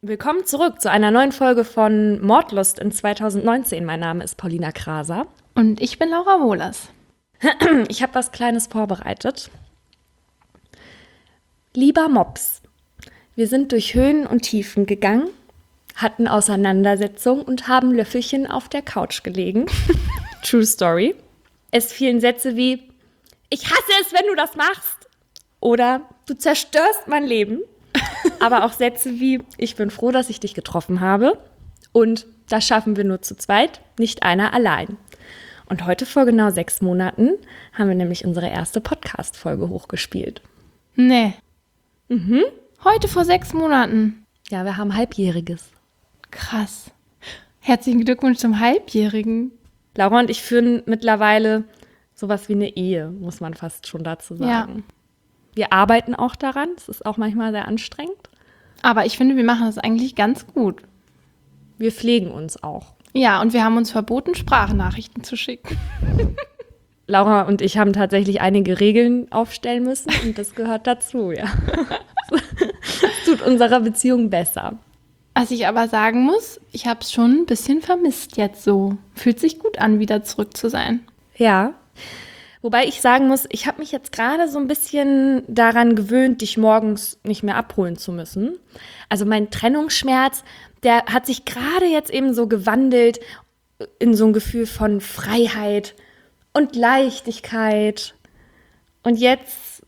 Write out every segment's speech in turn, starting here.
Willkommen zurück zu einer neuen Folge von Mordlust in 2019. Mein Name ist Paulina Kraser. Und ich bin Laura Wohlers. Ich habe was Kleines vorbereitet. Lieber Mops, wir sind durch Höhen und Tiefen gegangen, hatten Auseinandersetzungen und haben Löffelchen auf der Couch gelegen. True Story. Es fielen Sätze wie, ich hasse es, wenn du das machst. Oder du zerstörst mein Leben. Aber auch Sätze wie, ich bin froh, dass ich dich getroffen habe. Und das schaffen wir nur zu zweit, nicht einer allein. Und heute vor genau 6 Monaten haben wir nämlich unsere erste Podcast-Folge hochgespielt. Nee. Heute vor 6 Monaten. Ja, wir haben Halbjähriges. Krass. Herzlichen Glückwunsch zum Halbjährigen. Laura und ich führen mittlerweile sowas wie eine Ehe, muss man fast schon dazu sagen. Ja. Wir arbeiten auch daran. Es ist auch manchmal sehr anstrengend. Aber ich finde, wir machen das eigentlich ganz gut. Wir pflegen uns auch. Ja, und wir haben uns verboten, Sprachnachrichten zu schicken. Laura und ich haben tatsächlich einige Regeln aufstellen müssen und das gehört dazu, ja. Das tut unserer Beziehung besser. Was ich aber sagen muss, ich habe es schon ein bisschen vermisst jetzt so. Fühlt sich gut an, wieder zurück zu sein. Ja. Wobei ich sagen muss, ich habe mich jetzt gerade so ein bisschen daran gewöhnt, dich morgens nicht mehr abholen zu müssen. Also mein Trennungsschmerz, der hat sich gerade jetzt eben so gewandelt in so ein Gefühl von Freiheit und Leichtigkeit. Und jetzt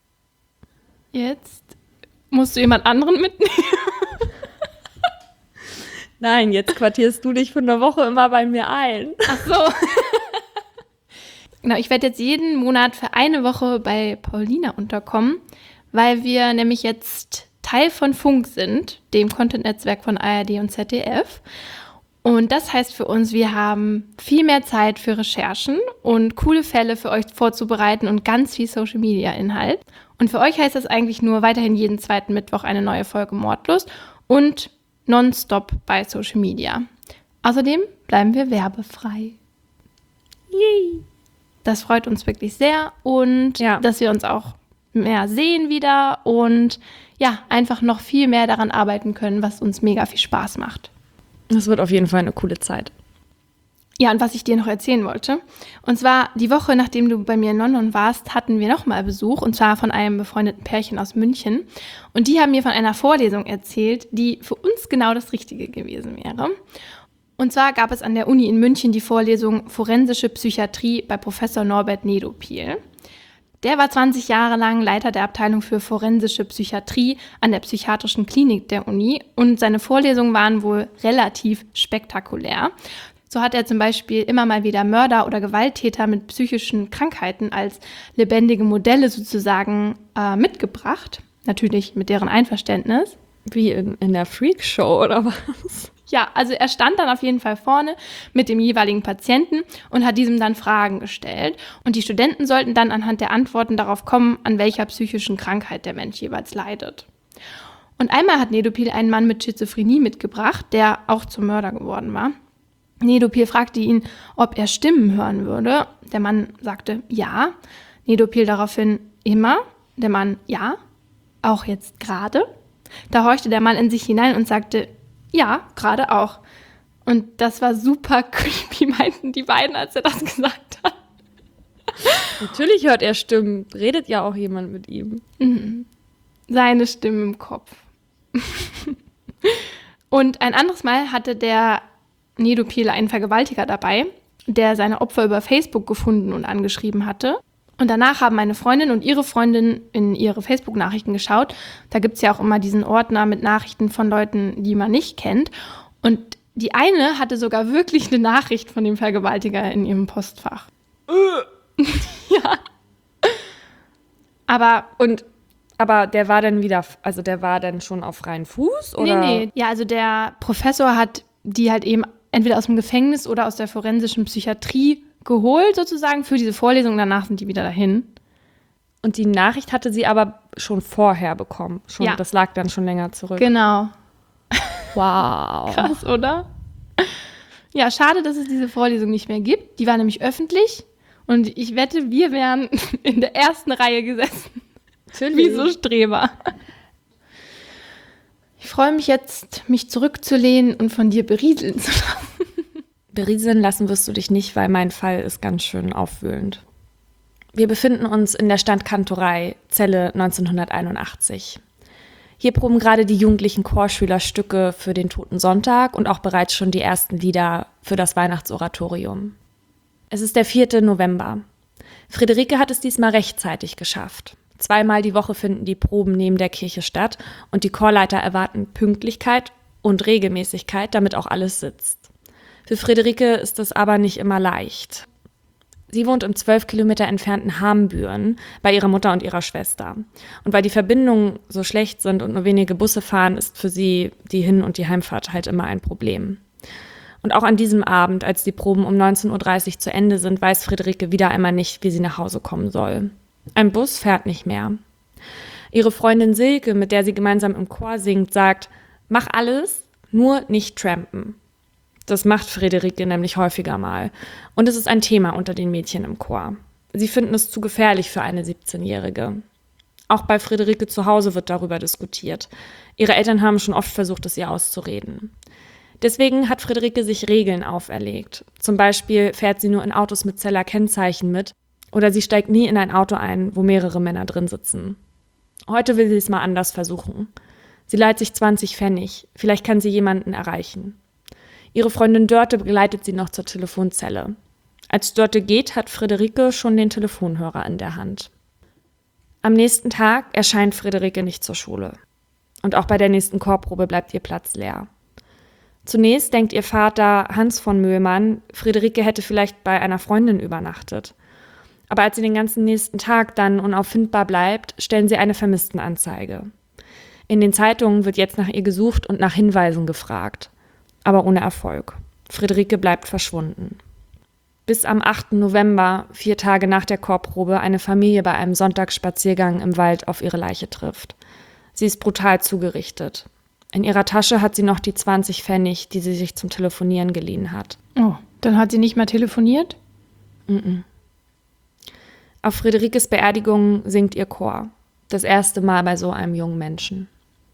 musst du jemand anderen mitnehmen? Nein, jetzt quartierst du dich für eine Woche immer bei mir ein. Ach so. Genau, ich werde jetzt jeden Monat für eine Woche bei Paulina unterkommen, weil wir nämlich jetzt Teil von Funk sind, dem Content-Netzwerk von ARD und ZDF. Und das heißt für uns, wir haben viel mehr Zeit für Recherchen und coole Fälle für euch vorzubereiten und ganz viel Social-Media-Inhalt. Und für euch heißt das eigentlich nur weiterhin jeden zweiten Mittwoch eine neue Folge Mordlust und nonstop bei Social Media. Außerdem bleiben wir werbefrei. Yay. Das freut uns wirklich sehr und Ja. dass wir uns auch mehr sehen wieder und ja, einfach noch viel mehr daran arbeiten können, was uns mega viel Spaß macht. Das wird auf jeden Fall eine coole Zeit. Ja, und was ich dir noch erzählen wollte, und zwar die Woche, nachdem du bei mir in London warst, hatten wir nochmal Besuch, und zwar von einem befreundeten Pärchen aus München. Und die haben mir von einer Vorlesung erzählt, die für uns genau das Richtige gewesen wäre. Und zwar gab es an der Uni in München die Vorlesung Forensische Psychiatrie bei Professor Norbert Nedopil. Der war 20 Jahre lang Leiter der Abteilung für forensische Psychiatrie an der Psychiatrischen Klinik der Uni und seine Vorlesungen waren wohl relativ spektakulär. So hat er zum Beispiel immer mal wieder Mörder oder Gewalttäter mit psychischen Krankheiten als lebendige Modelle sozusagen mitgebracht. Natürlich mit deren Einverständnis. Wie in der Freakshow oder was? Ja, also er stand dann auf jeden Fall vorne mit dem jeweiligen Patienten und hat diesem dann Fragen gestellt. Und die Studenten sollten dann anhand der Antworten darauf kommen, an welcher psychischen Krankheit der Mensch jeweils leidet. Und einmal hat Nedopil einen Mann mit Schizophrenie mitgebracht, der auch zum Mörder geworden war. Nedopil fragte ihn, ob er Stimmen hören würde. Der Mann sagte ja. Nedopil daraufhin immer. Der Mann ja. Auch jetzt gerade. Da horchte der Mann in sich hinein und sagte ja, gerade auch. Und das war super creepy, meinten die beiden, als er das gesagt hat. Natürlich hört er Stimmen. Redet ja auch jemand mit ihm. Seine Stimme im Kopf. Und ein anderes Mal hatte der Nedopil einen Vergewaltiger dabei, der seine Opfer über Facebook gefunden und angeschrieben hatte. Und danach haben meine Freundin und ihre Freundin in ihre Facebook-Nachrichten geschaut. Da gibt es ja auch immer diesen Ordner mit Nachrichten von Leuten, die man nicht kennt. Und die eine hatte sogar wirklich eine Nachricht von dem Vergewaltiger in ihrem Postfach. Ja. Aber der war dann der war dann schon auf freien Fuß, oder? Nee. Ja, also der Professor hat die halt eben entweder aus dem Gefängnis oder aus der forensischen Psychiatrie geholt sozusagen für diese Vorlesung. Danach sind die wieder dahin. Und die Nachricht hatte sie aber schon vorher bekommen. Ja. Das lag dann schon länger zurück. Genau. Wow. Krass, oder? Ja, schade, dass es diese Vorlesung nicht mehr gibt. Die war nämlich öffentlich und ich wette, wir wären in der ersten Reihe gesessen. Natürlich. Wie so Streber. Ich freue mich jetzt, mich zurückzulehnen und von dir berieseln zu lassen. Berieseln lassen wirst du dich nicht, weil mein Fall ist ganz schön aufwühlend. Wir befinden uns in der Standkantorei, Zelle 1981. Hier proben gerade die jugendlichen Chorschüler Stücke für den Toten Sonntag und auch bereits schon die ersten Lieder für das Weihnachtsoratorium. Es ist der 4. November. Friederike hat es diesmal rechtzeitig geschafft. 2-mal die Woche finden die Proben neben der Kirche statt und die Chorleiter erwarten Pünktlichkeit und Regelmäßigkeit, damit auch alles sitzt. Für Friederike ist es aber nicht immer leicht. Sie wohnt im 12 Kilometer entfernten Hambüren bei ihrer Mutter und ihrer Schwester. Und weil die Verbindungen so schlecht sind und nur wenige Busse fahren, ist für sie die Hin- und die Heimfahrt halt immer ein Problem. Und auch an diesem Abend, als die Proben um 19.30 Uhr zu Ende sind, weiß Friederike wieder einmal nicht, wie sie nach Hause kommen soll. Ein Bus fährt nicht mehr. Ihre Freundin Silke, mit der sie gemeinsam im Chor singt, sagt, mach alles, nur nicht trampen. Das macht Friederike nämlich häufiger mal. Und es ist ein Thema unter den Mädchen im Chor. Sie finden es zu gefährlich für eine 17-Jährige. Auch bei Friederike zu Hause wird darüber diskutiert. Ihre Eltern haben schon oft versucht, es ihr auszureden. Deswegen hat Friederike sich Regeln auferlegt. Zum Beispiel fährt sie nur in Autos mit Zeller-Kennzeichen mit oder sie steigt nie in ein Auto ein, wo mehrere Männer drin sitzen. Heute will sie es mal anders versuchen. Sie leiht sich 20 Pfennig. Vielleicht kann sie jemanden erreichen. Ihre Freundin Dörte begleitet sie noch zur Telefonzelle. Als Dörte geht, hat Friederike schon den Telefonhörer in der Hand. Am nächsten Tag erscheint Friederike nicht zur Schule. Und auch bei der nächsten Chorprobe bleibt ihr Platz leer. Zunächst denkt ihr Vater Hans von Möhlmann, Friederike hätte vielleicht bei einer Freundin übernachtet. Aber als sie den ganzen nächsten Tag dann unauffindbar bleibt, stellen sie eine Vermisstenanzeige. In den Zeitungen wird jetzt nach ihr gesucht und nach Hinweisen gefragt. Aber ohne Erfolg. Friederike bleibt verschwunden. Bis am 8. November, 4 Tage nach der Chorprobe, eine Familie bei einem Sonntagsspaziergang im Wald auf ihre Leiche trifft. Sie ist brutal zugerichtet. In ihrer Tasche hat sie noch die 20 Pfennig, die sie sich zum Telefonieren geliehen hat. Oh, dann hat sie nicht mehr telefoniert? Auf Friederikes Beerdigung singt ihr Chor. Das erste Mal bei so einem jungen Menschen.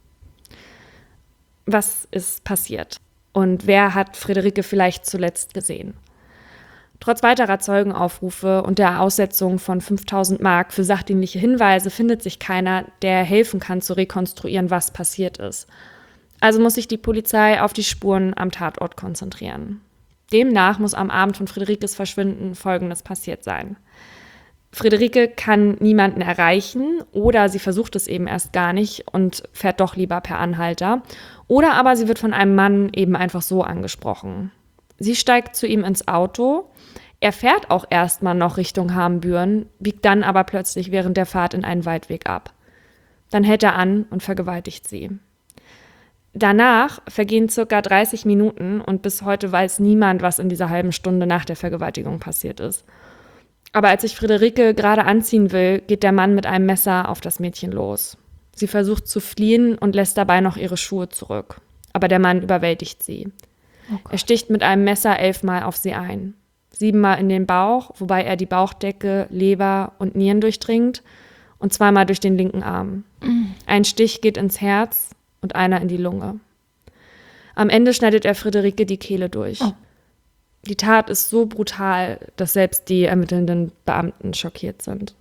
Was ist passiert? Und wer hat Friederike vielleicht zuletzt gesehen? Trotz weiterer Zeugenaufrufe und der Aussetzung von 5.000 Mark für sachdienliche Hinweise findet sich keiner, der helfen kann zu rekonstruieren, was passiert ist. Also muss sich die Polizei auf die Spuren am Tatort konzentrieren. Demnach muss am Abend von Friederikes Verschwinden Folgendes passiert sein. Friederike kann niemanden erreichen oder sie versucht es eben erst gar nicht und fährt doch lieber per Anhalter. Oder aber sie wird von einem Mann eben einfach so angesprochen. Sie steigt zu ihm ins Auto. Er fährt auch erstmal noch Richtung Hambüren, biegt dann aber plötzlich während der Fahrt in einen Waldweg ab. Dann hält er an und vergewaltigt sie. Danach vergehen circa 30 Minuten und bis heute weiß niemand, was in dieser halben Stunde nach der Vergewaltigung passiert ist. Aber als sich Friederike gerade anziehen will, geht der Mann mit einem Messer auf das Mädchen los. Sie versucht zu fliehen und lässt dabei noch ihre Schuhe zurück. Aber der Mann überwältigt sie. Er sticht mit einem Messer 11-mal auf sie ein. 7-mal in den Bauch, wobei er die Bauchdecke, Leber und Nieren durchdringt und 2-mal durch den linken Arm. Ein Stich geht ins Herz und einer in die Lunge. Am Ende schneidet er Friederike die Kehle durch. Oh. Die Tat ist so brutal, dass selbst die ermittelnden Beamten schockiert sind.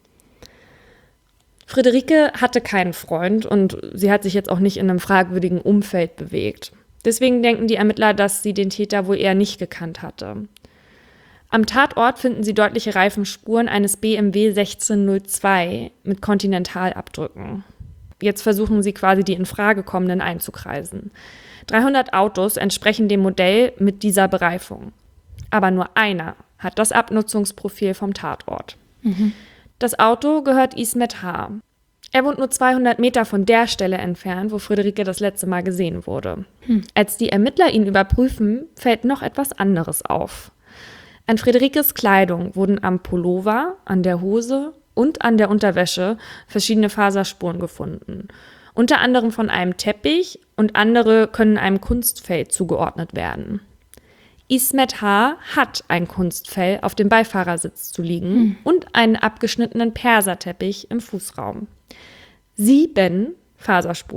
Friederike hatte keinen Freund und sie hat sich jetzt auch nicht in einem fragwürdigen Umfeld bewegt. Deswegen denken die Ermittler, dass sie den Täter wohl eher nicht gekannt hatte. Am Tatort finden sie deutliche Reifenspuren eines BMW 1602 mit Continental-Abdrücken. Jetzt versuchen sie quasi die in Frage kommenden einzukreisen. 300 Autos entsprechen dem Modell mit dieser Bereifung. Aber nur einer hat das Abnutzungsprofil vom Tatort. Das Auto gehört Ismet H. Er wohnt nur 200 Meter von der Stelle entfernt, wo Friederike das letzte Mal gesehen wurde. Als die Ermittler ihn überprüfen, fällt noch etwas anderes auf. An Friederikes Kleidung wurden am Pullover, an der Hose und an der Unterwäsche verschiedene Faserspuren gefunden. Unter anderem von einem Teppich und andere können einem Kunstfell zugeordnet werden. Ismet H. hat ein Kunstfell auf dem Beifahrersitz zu liegen und einen abgeschnittenen Perserteppich im Fußraum. 7 Faserspuren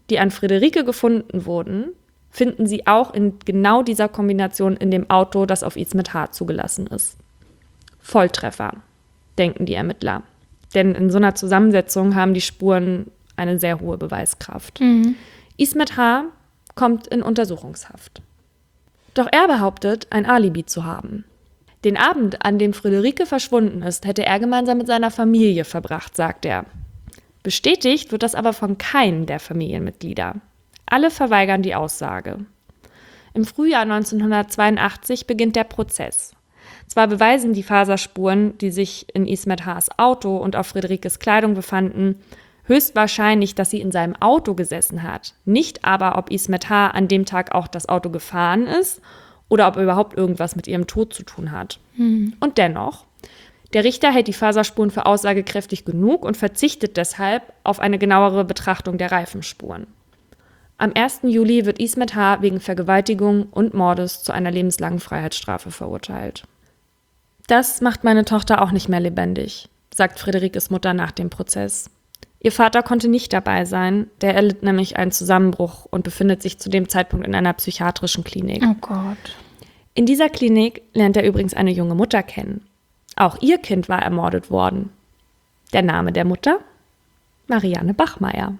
die an Friederike gefunden wurden, finden sie auch in genau dieser Kombination in dem Auto, das auf Ismet H. zugelassen ist. Volltreffer, denken die Ermittler. Denn in so einer Zusammensetzung haben die Spuren eine sehr hohe Beweiskraft. Ismet H. kommt in Untersuchungshaft. Doch er behauptet, ein Alibi zu haben. Den Abend, an dem Friederike verschwunden ist, hätte er gemeinsam mit seiner Familie verbracht, sagt er. Bestätigt wird das aber von keinem der Familienmitglieder. Alle verweigern die Aussage. Im Frühjahr 1982 beginnt der Prozess. Zwar beweisen die Faserspuren, die sich in Ismet H.'s Auto und auf Friederikes Kleidung befanden, höchstwahrscheinlich, dass sie in seinem Auto gesessen hat. Nicht aber, ob Ismet H. an dem Tag auch das Auto gefahren ist oder ob er überhaupt irgendwas mit ihrem Tod zu tun hat. Und dennoch, der Richter hält die Faserspuren für aussagekräftig genug und verzichtet deshalb auf eine genauere Betrachtung der Reifenspuren. Am 1. Juli wird Ismet H. wegen Vergewaltigung und Mordes zu einer lebenslangen Freiheitsstrafe verurteilt. Das macht meine Tochter auch nicht mehr lebendig, sagt Friederikes Mutter nach dem Prozess. Ihr Vater konnte nicht dabei sein, der erlitt nämlich einen Zusammenbruch und befindet sich zu dem Zeitpunkt in einer psychiatrischen Klinik. Oh Gott. In dieser Klinik lernt er übrigens eine junge Mutter kennen. Auch ihr Kind war ermordet worden. Der Name der Mutter? Marianne Bachmeier.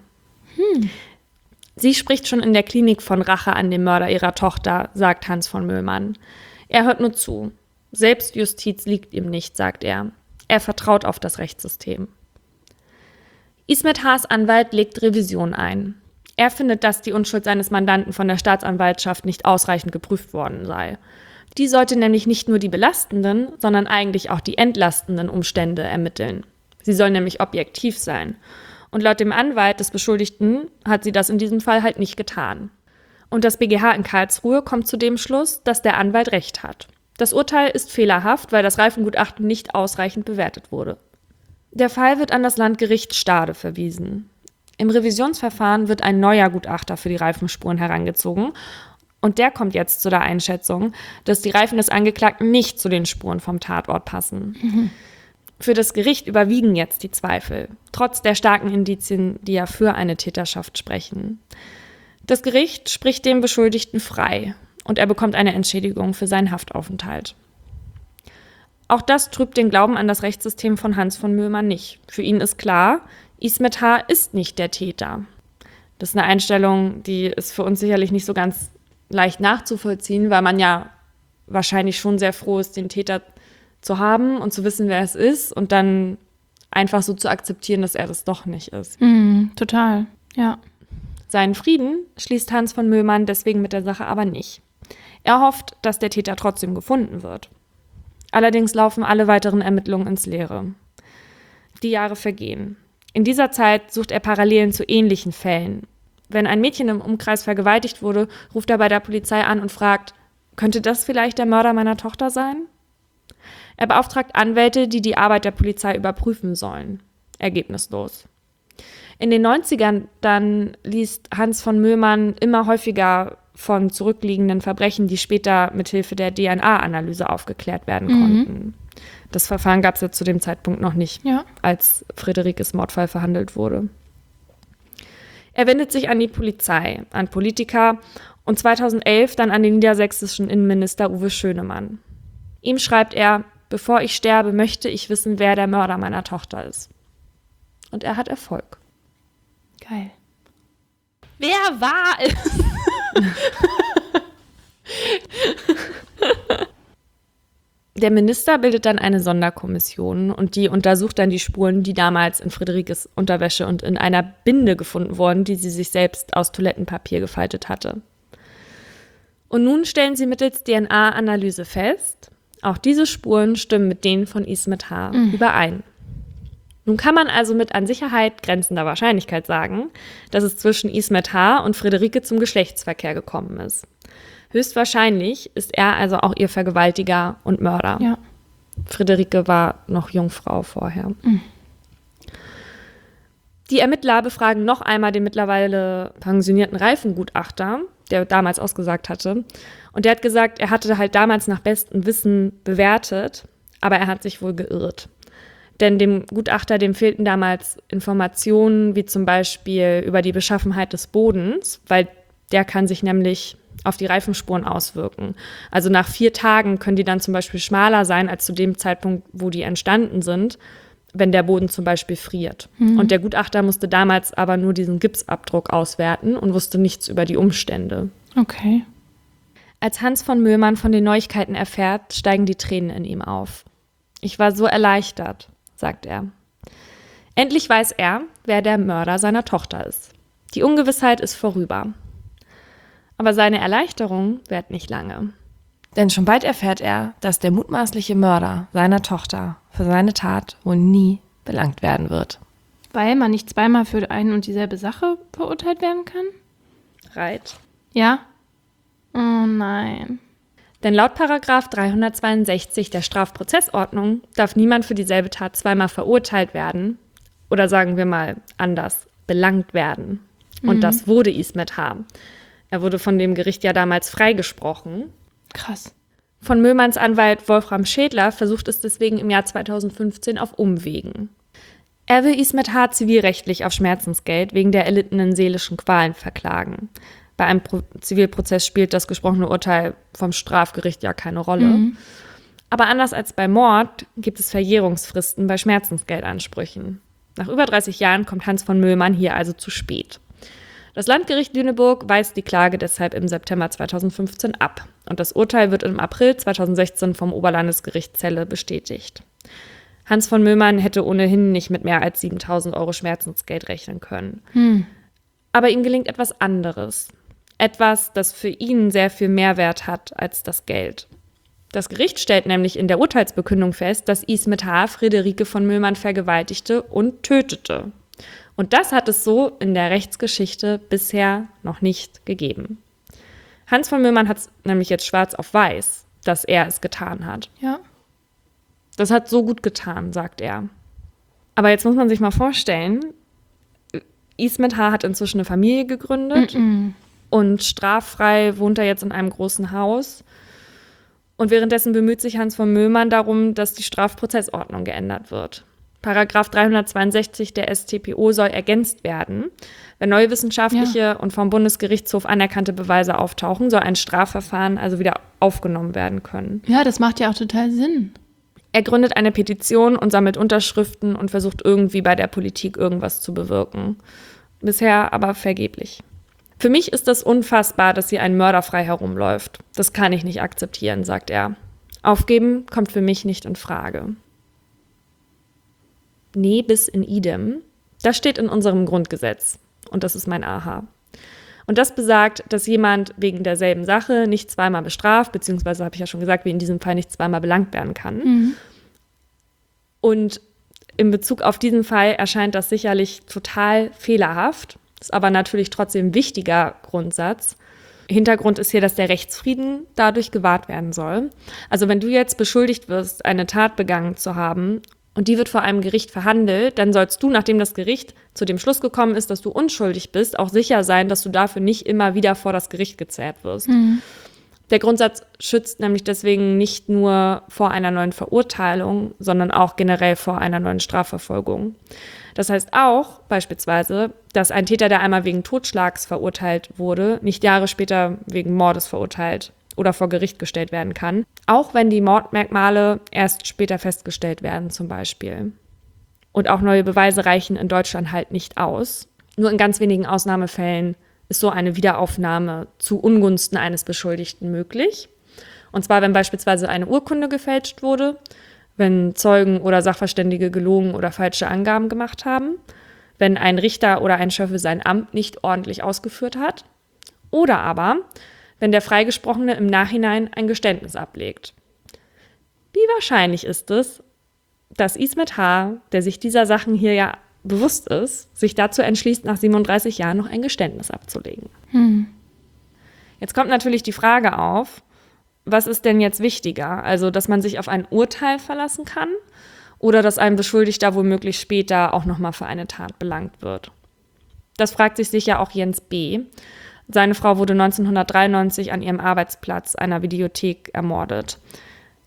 Sie spricht schon in der Klinik von Rache an dem Mörder ihrer Tochter, sagt Hans von Möhlmann. Er hört nur zu. Selbstjustiz liegt ihm nicht, sagt er. Er vertraut auf das Rechtssystem. Ismet H.'s Anwalt legt Revision ein. Er findet, dass die Unschuld seines Mandanten von der Staatsanwaltschaft nicht ausreichend geprüft worden sei. Die sollte nämlich nicht nur die belastenden, sondern eigentlich auch die entlastenden Umstände ermitteln. Sie soll nämlich objektiv sein. Und laut dem Anwalt des Beschuldigten hat sie das in diesem Fall halt nicht getan. Und das BGH in Karlsruhe kommt zu dem Schluss, dass der Anwalt recht hat. Das Urteil ist fehlerhaft, weil das Reifengutachten nicht ausreichend bewertet wurde. Der Fall wird an das Landgericht Stade verwiesen. Im Revisionsverfahren wird ein neuer Gutachter für die Reifenspuren herangezogen und der kommt jetzt zu der Einschätzung, dass die Reifen des Angeklagten nicht zu den Spuren vom Tatort passen. Für das Gericht überwiegen jetzt die Zweifel, trotz der starken Indizien, die ja für eine Täterschaft sprechen. Das Gericht spricht dem Beschuldigten frei und er bekommt eine Entschädigung für seinen Haftaufenthalt. Auch das trübt den Glauben an das Rechtssystem von Hans von Möhlmann nicht. Für ihn ist klar, Ismet H. ist nicht der Täter. Das ist eine Einstellung, die ist für uns sicherlich nicht so ganz leicht nachzuvollziehen, weil man ja wahrscheinlich schon sehr froh ist, den Täter zu haben und zu wissen, wer es ist und dann einfach so zu akzeptieren, dass er das doch nicht ist. Total, ja. Seinen Frieden schließt Hans von Möhlmann deswegen mit der Sache aber nicht. Er hofft, dass der Täter trotzdem gefunden wird. Allerdings laufen alle weiteren Ermittlungen ins Leere. Die Jahre vergehen. In dieser Zeit sucht er Parallelen zu ähnlichen Fällen. Wenn ein Mädchen im Umkreis vergewaltigt wurde, ruft er bei der Polizei an und fragt, könnte das vielleicht der Mörder meiner Tochter sein? Er beauftragt Anwälte, die die Arbeit der Polizei überprüfen sollen. Ergebnislos. In den 90ern dann liest Hans von Möhlmann immer häufiger von zurückliegenden Verbrechen, die später mithilfe der DNA-Analyse aufgeklärt werden konnten. Das Verfahren gab es ja zu dem Zeitpunkt noch nicht, als Friederikes Mordfall verhandelt wurde. Er wendet sich an die Polizei, an Politiker und 2011 dann an den niedersächsischen Innenminister Uwe Schönemann. Ihm schreibt er, bevor ich sterbe, möchte ich wissen, wer der Mörder meiner Tochter ist. Und er hat Erfolg. Geil. Wer war es? Der Minister bildet dann eine Sonderkommission und die untersucht dann die Spuren, die damals in Friederikes Unterwäsche und in einer Binde gefunden wurden, die sie sich selbst aus Toilettenpapier gefaltet hatte. Und nun stellen sie mittels DNA-Analyse fest, auch diese Spuren stimmen mit denen von Ismet H. überein. Nun kann man also mit an Sicherheit grenzender Wahrscheinlichkeit sagen, dass es zwischen Ismet H. und Friederike zum Geschlechtsverkehr gekommen ist. Höchstwahrscheinlich ist er also auch ihr Vergewaltiger und Mörder. Ja. Friederike war noch Jungfrau vorher. Die Ermittler befragen noch einmal den mittlerweile pensionierten Reifengutachter, der damals ausgesagt hatte. Und der hat gesagt, er hatte halt damals nach bestem Wissen bewertet, aber er hat sich wohl geirrt. Denn dem Gutachter, dem fehlten damals Informationen, wie zum Beispiel über die Beschaffenheit des Bodens, weil der kann sich nämlich auf die Reifenspuren auswirken. Also nach 4 Tagen können die dann zum Beispiel schmaler sein als zu dem Zeitpunkt, wo die entstanden sind, wenn der Boden zum Beispiel friert. Und der Gutachter musste damals aber nur diesen Gipsabdruck auswerten und wusste nichts über die Umstände. Okay. Als Hans von Möhlmann von den Neuigkeiten erfährt, steigen die Tränen in ihm auf. Ich war so erleichtert, sagt er. Endlich weiß er, wer der Mörder seiner Tochter ist. Die Ungewissheit ist vorüber. Aber seine Erleichterung währt nicht lange. Denn schon bald erfährt er, dass der mutmaßliche Mörder seiner Tochter für seine Tat wohl nie belangt werden wird. Weil man nicht zweimal für eine und dieselbe Sache verurteilt werden kann? Reit. Ja? Oh nein. Denn laut Paragraph 362 der Strafprozessordnung darf niemand für dieselbe Tat zweimal verurteilt werden oder sagen wir mal anders, belangt werden. Und das wurde Ismet H. Er wurde von dem Gericht ja damals freigesprochen. Krass. Von Möhlmanns Anwalt Wolfram Schädler versucht es deswegen im Jahr 2015 auf Umwegen. Er will Ismet H. zivilrechtlich auf Schmerzensgeld wegen der erlittenen seelischen Qualen verklagen. Bei einem Zivilprozess spielt das gesprochene Urteil vom Strafgericht ja keine Rolle. Aber anders als bei Mord gibt es Verjährungsfristen bei Schmerzensgeldansprüchen. Nach über 30 Jahren kommt Hans von Möhlmann hier also zu spät. Das Landgericht Lüneburg weist die Klage deshalb im September 2015 ab. Und das Urteil wird im April 2016 vom Oberlandesgericht Celle bestätigt. Hans von Möhlmann hätte ohnehin nicht mit mehr als 7.000 € Schmerzensgeld rechnen können. Aber ihm gelingt etwas anderes. Etwas, das für ihn sehr viel mehr Wert hat als das Geld. Das Gericht stellt nämlich in der Urteilsbekündung fest, dass Ismet H. Friederike von Möhlmann vergewaltigte und tötete. Und das hat es so in der Rechtsgeschichte bisher noch nicht gegeben. Hans von Möhlmann hat es nämlich jetzt schwarz auf weiß, dass er es getan hat. Ja. Das hat so gut getan, sagt er. Aber jetzt muss man sich mal vorstellen, Ismet H. hat inzwischen eine Familie gegründet und straffrei wohnt er jetzt in einem großen Haus. Und währenddessen bemüht sich Hans von Möhlmann darum, dass die Strafprozessordnung geändert wird. Paragraph 362 der StPO soll ergänzt werden. Wenn neue wissenschaftliche und vom Bundesgerichtshof anerkannte Beweise auftauchen, soll ein Strafverfahren also wieder aufgenommen werden können. Ja, das macht ja auch total Sinn. Er gründet eine Petition und sammelt Unterschriften und versucht irgendwie bei der Politik irgendwas zu bewirken. Bisher aber vergeblich. Für mich ist das unfassbar, dass hier ein Mörder frei herumläuft. Das kann ich nicht akzeptieren, sagt er. Aufgeben kommt für mich nicht in Frage. Nee, bis in idem. Das steht in unserem Grundgesetz. Und das ist mein Aha. Und das besagt, dass jemand wegen derselben Sache nicht zweimal bestraft, beziehungsweise, habe ich ja schon gesagt, wie in diesem Fall nicht zweimal belangt werden kann. Und in Bezug auf diesen Fall erscheint das sicherlich total fehlerhaft, ist aber natürlich trotzdem ein wichtiger Grundsatz. Hintergrund ist hier, dass der Rechtsfrieden dadurch gewahrt werden soll. Also wenn du jetzt beschuldigt wirst, eine Tat begangen zu haben und die wird vor einem Gericht verhandelt, dann sollst du, nachdem das Gericht zu dem Schluss gekommen ist, dass du unschuldig bist, auch sicher sein, dass du dafür nicht immer wieder vor das Gericht gezerrt wirst. Der Grundsatz schützt nämlich deswegen nicht nur vor einer neuen Verurteilung, sondern auch generell vor einer neuen Strafverfolgung. Das heißt auch beispielsweise, dass ein Täter, der einmal wegen Totschlags verurteilt wurde, nicht Jahre später wegen Mordes verurteilt oder vor Gericht gestellt werden kann, auch wenn die Mordmerkmale erst später festgestellt werden zum Beispiel. Und auch neue Beweise reichen in Deutschland halt nicht aus. Nur in ganz wenigen Ausnahmefällen ist so eine Wiederaufnahme zu Ungunsten eines Beschuldigten möglich. Und zwar, wenn beispielsweise eine Urkunde gefälscht wurde, wenn Zeugen oder Sachverständige gelogen oder falsche Angaben gemacht haben, wenn ein Richter oder ein Schöffe sein Amt nicht ordentlich ausgeführt hat oder aber, wenn der Freigesprochene im Nachhinein ein Geständnis ablegt. Wie wahrscheinlich ist es, dass Ismet H., der sich dieser Sachen hier ja bewusst ist, sich dazu entschließt, nach 37 Jahren noch ein Geständnis abzulegen? Jetzt kommt natürlich die Frage auf, was ist denn jetzt wichtiger? Also, dass man sich auf ein Urteil verlassen kann oder dass ein Beschuldigter womöglich später auch nochmal für eine Tat belangt wird? Das fragt sich sicher auch Jens B. Seine Frau wurde 1993 an ihrem Arbeitsplatz einer Videothek ermordet.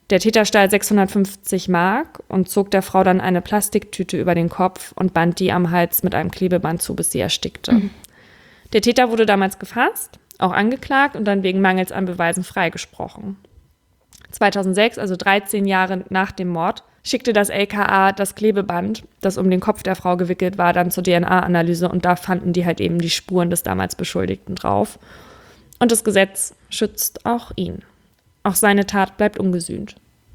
Der Täter stahl 650 Mark und zog der Frau dann eine Plastiktüte über den Kopf und band die am Hals mit einem Klebeband zu, bis sie erstickte. Der Täter wurde damals gefasst, auch angeklagt und dann wegen Mangels an Beweisen freigesprochen. 2006, also 13 Jahre nach dem Mord, schickte das LKA das Klebeband, das um den Kopf der Frau gewickelt war, dann zur DNA-Analyse und da fanden die halt eben die Spuren des damals Beschuldigten drauf. Und das Gesetz schützt auch ihn. Auch seine Tat bleibt ungesühnt.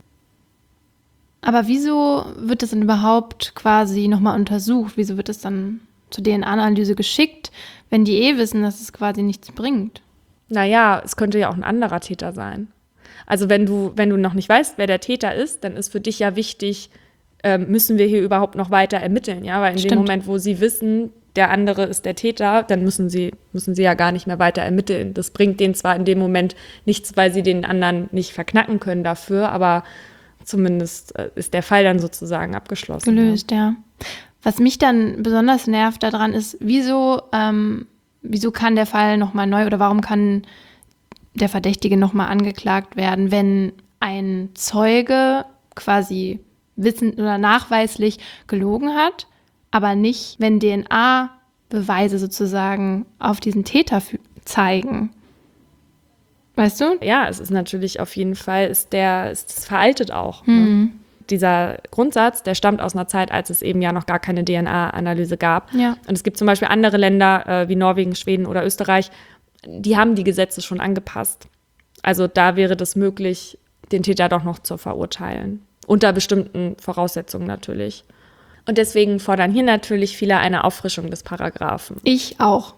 Aber wieso wird das denn überhaupt quasi nochmal untersucht? Wieso wird es dann zur DNA-Analyse geschickt, wenn die wissen, dass es quasi nichts bringt? Naja, es könnte ja auch ein anderer Täter sein. Also wenn du noch nicht weißt, wer der Täter ist, dann ist für dich ja wichtig, müssen wir hier überhaupt noch weiter ermitteln, ja? Weil in dem Moment, wo sie wissen, der andere ist der Täter, dann müssen sie ja gar nicht mehr weiter ermitteln. Das bringt denen zwar in dem Moment nichts, weil sie den anderen nicht verknacken können dafür, aber zumindest ist der Fall dann sozusagen abgeschlossen. Gelöst, ja. Was mich dann besonders nervt daran ist, wieso kann der Fall nochmal neu oder warum kann der Verdächtige nochmal angeklagt werden, wenn ein Zeuge quasi wissend oder nachweislich gelogen hat, aber nicht, wenn DNA-Beweise sozusagen auf diesen Täter zeigen. Weißt du? Ja, es ist natürlich auf jeden Fall, ist es veraltet auch. Ne? Dieser Grundsatz, der stammt aus einer Zeit, als es eben ja noch gar keine DNA-Analyse gab. Ja. Und es gibt zum Beispiel andere Länder wie Norwegen, Schweden oder Österreich, die haben die Gesetze schon angepasst. Also da wäre das möglich, den Täter doch noch zu verurteilen. Unter bestimmten Voraussetzungen natürlich. Und deswegen fordern hier natürlich viele eine Auffrischung des Paragraphen. Ich auch.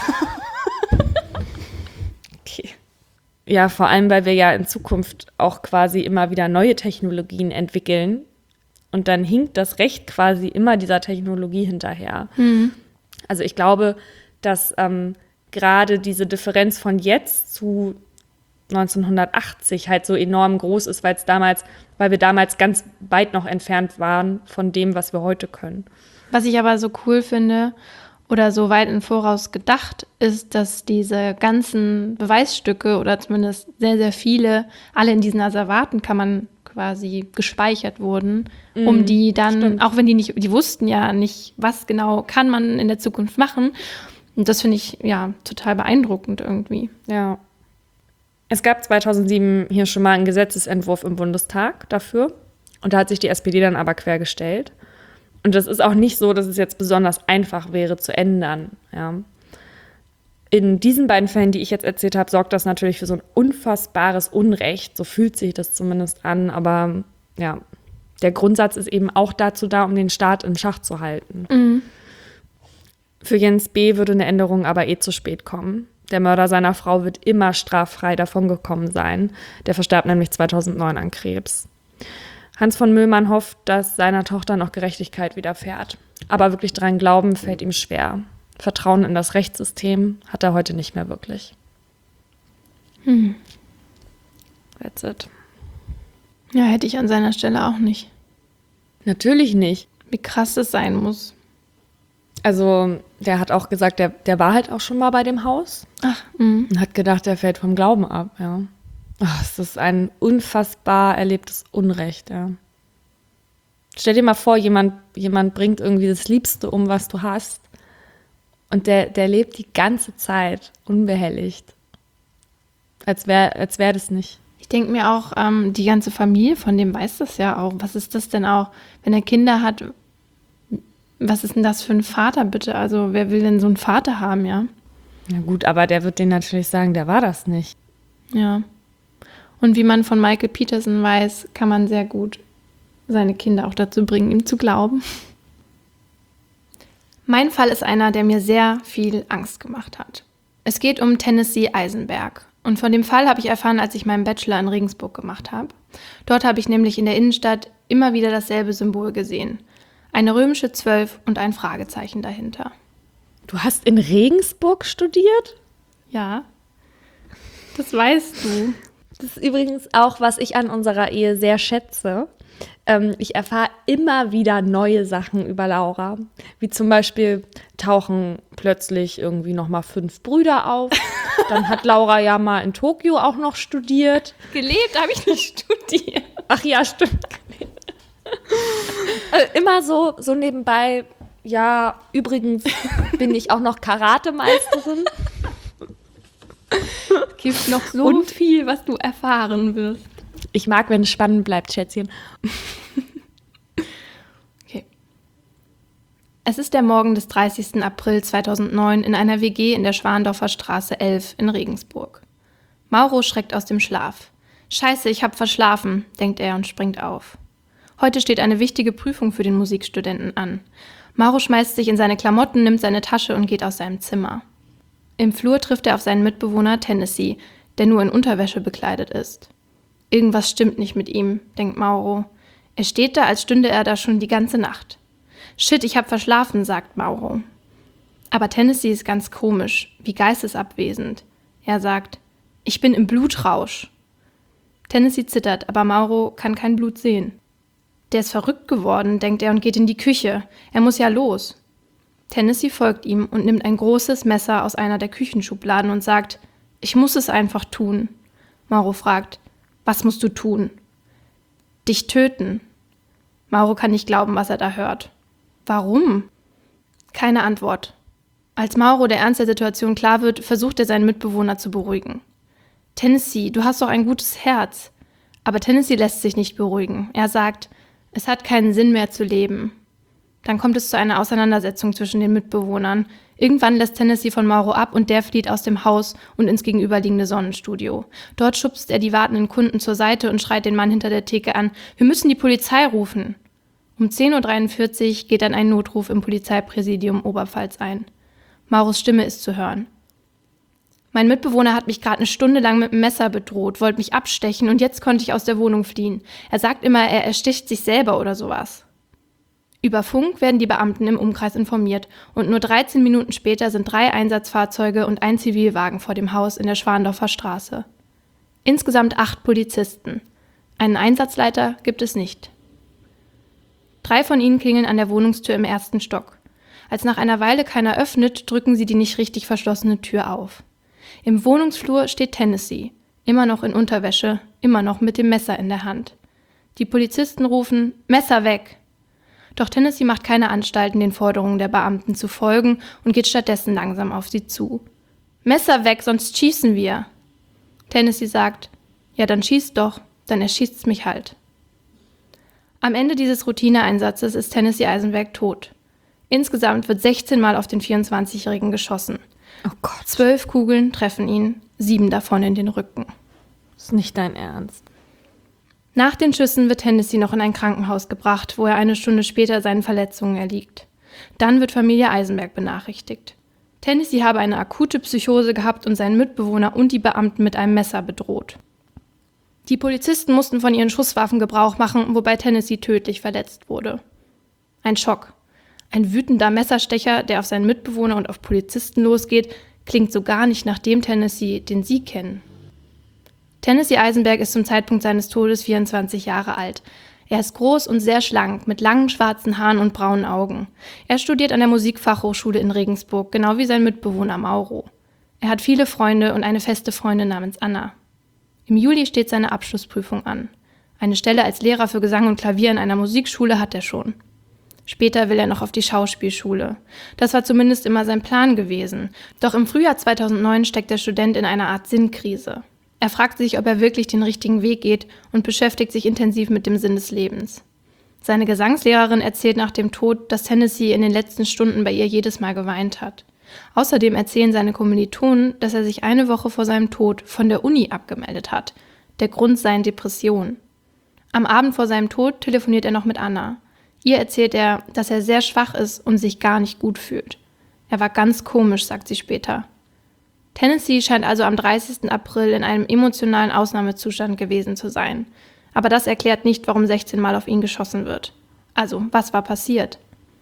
Okay. Ja, vor allem, weil wir ja in Zukunft auch quasi immer wieder neue Technologien entwickeln. Und dann hinkt das Recht quasi immer dieser Technologie hinterher. Also ich glaube, dass gerade diese Differenz von jetzt zu 1980 halt so enorm groß ist, weil wir damals ganz weit noch entfernt waren von dem, was wir heute können. Was ich aber so cool finde oder so weit im Voraus gedacht ist, dass diese ganzen Beweisstücke oder zumindest sehr, sehr viele, alle in diesen Asservatenkammern quasi gespeichert wurden, um die dann, auch wenn die wussten ja nicht, was genau kann man in der Zukunft machen. Und das finde ich ja total beeindruckend irgendwie. Ja. Es gab 2007 hier schon mal einen Gesetzesentwurf im Bundestag dafür. Und da hat sich die SPD dann aber quergestellt. Und das ist auch nicht so, dass es jetzt besonders einfach wäre zu ändern. Ja. In diesen beiden Fällen, die ich jetzt erzählt habe, sorgt das natürlich für so ein unfassbares Unrecht. So fühlt sich das zumindest an. Aber ja, der Grundsatz ist eben auch dazu da, um den Staat im Schach zu halten. Für Jens B. würde eine Änderung aber zu spät kommen. Der Mörder seiner Frau wird immer straffrei davongekommen sein. Der verstarb nämlich 2009 an Krebs. Hans von Möllmann hofft, dass seiner Tochter noch Gerechtigkeit widerfährt. Aber wirklich dran glauben fällt ihm schwer. Vertrauen in das Rechtssystem hat er heute nicht mehr wirklich. That's it. Ja, hätte ich an seiner Stelle auch nicht. Natürlich nicht. Wie krass das sein muss. Also, der hat auch gesagt, der war halt auch schon mal bei dem Haus. Ach, und hat gedacht, er fällt vom Glauben ab, ja. Ach, es ist ein unfassbar erlebtes Unrecht, ja. Stell dir mal vor, jemand bringt irgendwie das Liebste um, was du hast. Und der lebt die ganze Zeit unbehelligt. Als wär das nicht. Ich denke mir auch, die ganze Familie von dem weiß das ja auch. Was ist das denn auch, wenn er Kinder hat? Was ist denn das für ein Vater, bitte? Also, wer will denn so einen Vater haben, ja? Na gut, aber der wird denen natürlich sagen, der war das nicht. Ja. Und wie man von Michael Peterson weiß, kann man sehr gut seine Kinder auch dazu bringen, ihm zu glauben. Mein Fall ist einer, der mir sehr viel Angst gemacht hat. Es geht um Tennessee Eisenberg. Und von dem Fall habe ich erfahren, als ich meinen Bachelor in Regensburg gemacht habe. Dort habe ich nämlich in der Innenstadt immer wieder dasselbe Symbol gesehen. Eine römische 12 und ein Fragezeichen dahinter. Du hast in Regensburg studiert? Ja, das weißt du. Das ist übrigens auch, was ich an unserer Ehe sehr schätze. Ich erfahre immer wieder neue Sachen über Laura. Wie zum Beispiel tauchen plötzlich irgendwie nochmal 5 Brüder auf. Dann hat Laura ja mal in Tokio auch noch studiert. Gelebt habe ich nicht studiert. Ach ja, stimmt. Immer so nebenbei, ja, übrigens bin ich auch noch Karatemeisterin. Es gibt noch so viel, was du erfahren wirst. Ich mag, wenn es spannend bleibt, Schätzchen. Okay. Es ist der Morgen des 30. April 2009 in einer WG in der Schwandorfer Straße 11 in Regensburg. Mauro schreckt aus dem Schlaf. Scheiße, ich hab verschlafen, denkt er und springt auf. Heute steht eine wichtige Prüfung für den Musikstudenten an. Mauro schmeißt sich in seine Klamotten, nimmt seine Tasche und geht aus seinem Zimmer. Im Flur trifft er auf seinen Mitbewohner Tennessee, der nur in Unterwäsche bekleidet ist. Irgendwas stimmt nicht mit ihm, denkt Mauro. Er steht da, als stünde er da schon die ganze Nacht. Shit, ich hab verschlafen, sagt Mauro. Aber Tennessee ist ganz komisch, wie geistesabwesend. Er sagt, ich bin im Blutrausch. Tennessee zittert, aber Mauro kann kein Blut sehen. Der ist verrückt geworden, denkt er und geht in die Küche. Er muss ja los. Tennessee folgt ihm und nimmt ein großes Messer aus einer der Küchenschubladen und sagt, ich muss es einfach tun. Mauro fragt, was musst du tun? Dich töten. Mauro kann nicht glauben, was er da hört. Warum? Keine Antwort. Als Mauro der Ernst der Situation klar wird, versucht er seinen Mitbewohner zu beruhigen. Tennessee, du hast doch ein gutes Herz. Aber Tennessee lässt sich nicht beruhigen. Er sagt, es hat keinen Sinn mehr zu leben. Dann kommt es zu einer Auseinandersetzung zwischen den Mitbewohnern. Irgendwann lässt Tennessee von Mauro ab und der flieht aus dem Haus und ins gegenüberliegende Sonnenstudio. Dort schubst er die wartenden Kunden zur Seite und schreit den Mann hinter der Theke an, wir müssen die Polizei rufen. Um 10.43 Uhr geht dann ein Notruf im Polizeipräsidium Oberpfalz ein. Mauros Stimme ist zu hören. Mein Mitbewohner hat mich gerade eine Stunde lang mit dem Messer bedroht, wollte mich abstechen und jetzt konnte ich aus der Wohnung fliehen. Er sagt immer, er ersticht sich selber oder sowas. Über Funk werden die Beamten im Umkreis informiert und nur 13 Minuten später sind 3 Einsatzfahrzeuge und ein Zivilwagen vor dem Haus in der Schwandorfer Straße. Insgesamt 8 Polizisten. Einen Einsatzleiter gibt es nicht. 3 von ihnen klingeln an der Wohnungstür im 1. Stock. Als nach einer Weile keiner öffnet, drücken sie die nicht richtig verschlossene Tür auf. Im Wohnungsflur steht Tennessee, immer noch in Unterwäsche, immer noch mit dem Messer in der Hand. Die Polizisten rufen, Messer weg! Doch Tennessee macht keine Anstalten, den Forderungen der Beamten zu folgen und geht stattdessen langsam auf sie zu. Messer weg, sonst schießen wir! Tennessee sagt, ja dann schießt doch, dann erschießt's mich halt. Am Ende dieses Routineeinsatzes ist Tennessee Eisenberg tot. Insgesamt wird 16 Mal auf den 24-Jährigen geschossen. Oh Gott. 12 Kugeln treffen ihn, 7 davon in den Rücken. Das ist nicht dein Ernst. Nach den Schüssen wird Tennessee noch in ein Krankenhaus gebracht, wo er eine Stunde später seinen Verletzungen erliegt. Dann wird Familie Eisenberg benachrichtigt. Tennessee habe eine akute Psychose gehabt und seinen Mitbewohner und die Beamten mit einem Messer bedroht. Die Polizisten mussten von ihren Schusswaffen Gebrauch machen, wobei Tennessee tödlich verletzt wurde. Ein Schock. Ein wütender Messerstecher, der auf seinen Mitbewohner und auf Polizisten losgeht, klingt so gar nicht nach dem Tennessee, den Sie kennen. Tennessee Eisenberg ist zum Zeitpunkt seines Todes 24 Jahre alt. Er ist groß und sehr schlank, mit langen schwarzen Haaren und braunen Augen. Er studiert an der Musikfachhochschule in Regensburg, genau wie sein Mitbewohner Mauro. Er hat viele Freunde und eine feste Freundin namens Anna. Im Juli steht seine Abschlussprüfung an. Eine Stelle als Lehrer für Gesang und Klavier in einer Musikschule hat er schon. Später will er noch auf die Schauspielschule. Das war zumindest immer sein Plan gewesen. Doch im Frühjahr 2009 steckt der Student in einer Art Sinnkrise. Er fragt sich, ob er wirklich den richtigen Weg geht und beschäftigt sich intensiv mit dem Sinn des Lebens. Seine Gesangslehrerin erzählt nach dem Tod, dass Tennessee in den letzten Stunden bei ihr jedes Mal geweint hat. Außerdem erzählen seine Kommilitonen, dass er sich eine Woche vor seinem Tod von der Uni abgemeldet hat. Der Grund seien Depressionen. Am Abend vor seinem Tod telefoniert er noch mit Anna. Ihr erzählt er, dass er sehr schwach ist und sich gar nicht gut fühlt. Er war ganz komisch, sagt sie später. Tennessee scheint also am 30. April in einem emotionalen Ausnahmezustand gewesen zu sein. Aber das erklärt nicht, warum 16 Mal auf ihn geschossen wird. Also, was war passiert?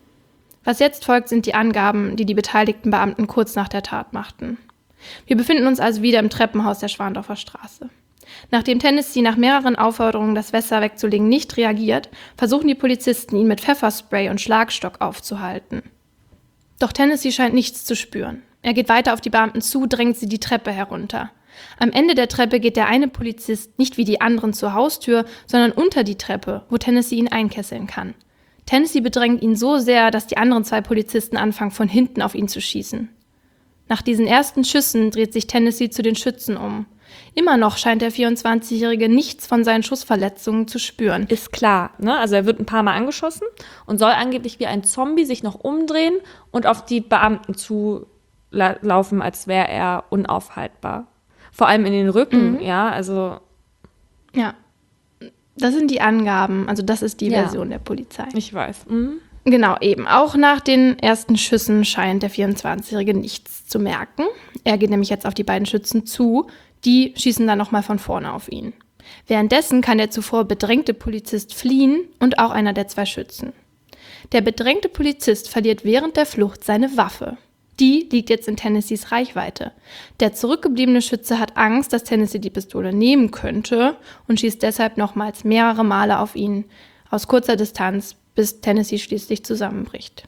Was jetzt folgt, sind die Angaben, die die beteiligten Beamten kurz nach der Tat machten. Wir befinden uns also wieder im Treppenhaus der Schwandorfer Straße. Nachdem Tennessee nach mehreren Aufforderungen, das Messer wegzulegen, nicht reagiert, versuchen die Polizisten, ihn mit Pfefferspray und Schlagstock aufzuhalten. Doch Tennessee scheint nichts zu spüren. Er geht weiter auf die Beamten zu, drängt sie die Treppe herunter. Am Ende der Treppe geht der eine Polizist nicht wie die anderen zur Haustür, sondern unter die Treppe, wo Tennessee ihn einkesseln kann. Tennessee bedrängt ihn so sehr, dass die anderen 2 Polizisten anfangen, von hinten auf ihn zu schießen. Nach diesen ersten Schüssen dreht sich Tennessee zu den Schützen um. Immer noch scheint der 24-Jährige nichts von seinen Schussverletzungen zu spüren. Ist klar, ne? Also er wird ein paar Mal angeschossen und soll angeblich wie ein Zombie sich noch umdrehen und auf die Beamten zulaufen, als wäre er unaufhaltbar. Vor allem in den Rücken, ja, also... Ja, das sind die Angaben, also das ist die Version der Polizei. Ich weiß. Genau, eben. Auch nach den ersten Schüssen scheint der 24-Jährige nichts zu merken. Er geht nämlich jetzt auf die beiden Schützen zu. Die schießen dann nochmal von vorne auf ihn. Währenddessen kann der zuvor bedrängte Polizist fliehen und auch einer der 2 Schützen. Der bedrängte Polizist verliert während der Flucht seine Waffe. Die liegt jetzt in Tennessees Reichweite. Der zurückgebliebene Schütze hat Angst, dass Tennessee die Pistole nehmen könnte und schießt deshalb nochmals mehrere Male auf ihn aus kurzer Distanz, bis Tennessee schließlich zusammenbricht.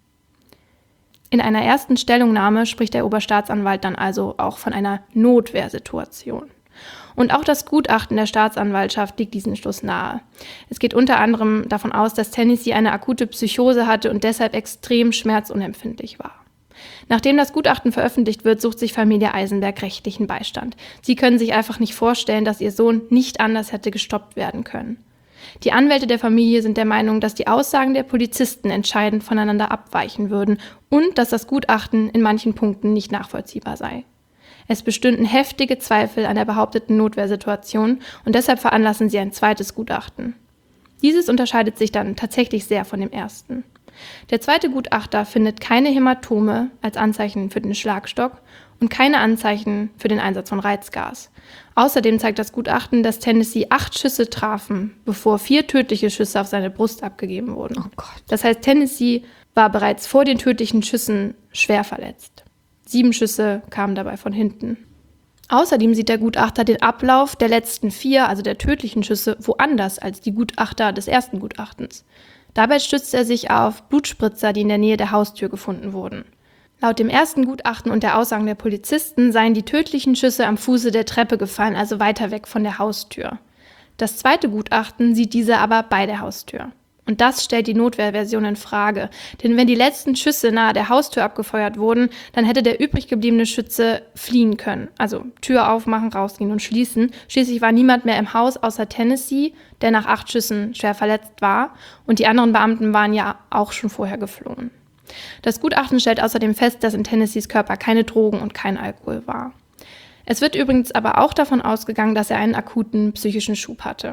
In einer ersten Stellungnahme spricht der Oberstaatsanwalt dann also auch von einer Notwehrsituation. Und auch das Gutachten der Staatsanwaltschaft liegt diesem Schluss nahe. Es geht unter anderem davon aus, dass Tennessee eine akute Psychose hatte und deshalb extrem schmerzunempfindlich war. Nachdem das Gutachten veröffentlicht wird, sucht sich Familie Eisenberg rechtlichen Beistand. Sie können sich einfach nicht vorstellen, dass ihr Sohn nicht anders hätte gestoppt werden können. Die Anwälte der Familie sind der Meinung, dass die Aussagen der Polizisten entscheidend voneinander abweichen würden und dass das Gutachten in manchen Punkten nicht nachvollziehbar sei. Es bestünden heftige Zweifel an der behaupteten Notwehrsituation und deshalb veranlassen sie ein zweites Gutachten. Dieses unterscheidet sich dann tatsächlich sehr von dem ersten. Der zweite Gutachter findet keine Hämatome als Anzeichen für den Schlagstock und keine Anzeichen für den Einsatz von Reizgas. Außerdem zeigt das Gutachten, dass Tennessee 8 Schüsse trafen, bevor 4 tödliche Schüsse auf seine Brust abgegeben wurden. Oh Gott. Das heißt, Tennessee war bereits vor den tödlichen Schüssen schwer verletzt. 7 Schüsse kamen dabei von hinten. Außerdem sieht der Gutachter den Ablauf der letzten 4, also der tödlichen Schüsse, woanders als die Gutachter des ersten Gutachtens. Dabei stützt er sich auf Blutspritzer, die in der Nähe der Haustür gefunden wurden. Laut dem ersten Gutachten und der Aussagen der Polizisten seien die tödlichen Schüsse am Fuße der Treppe gefallen, also weiter weg von der Haustür. Das zweite Gutachten sieht diese aber bei der Haustür. Und das stellt die Notwehrversion in Frage. Denn wenn die letzten Schüsse nahe der Haustür abgefeuert wurden, dann hätte der übrig gebliebene Schütze fliehen können. Also Tür aufmachen, rausgehen und schließen. Schließlich war niemand mehr im Haus außer Tennessee, der nach 8 Schüssen schwer verletzt war. Und die anderen Beamten waren ja auch schon vorher geflohen. Das Gutachten stellt außerdem fest, dass in Tennessees Körper keine Drogen und kein Alkohol war. Es wird übrigens aber auch davon ausgegangen, dass er einen akuten psychischen Schub hatte.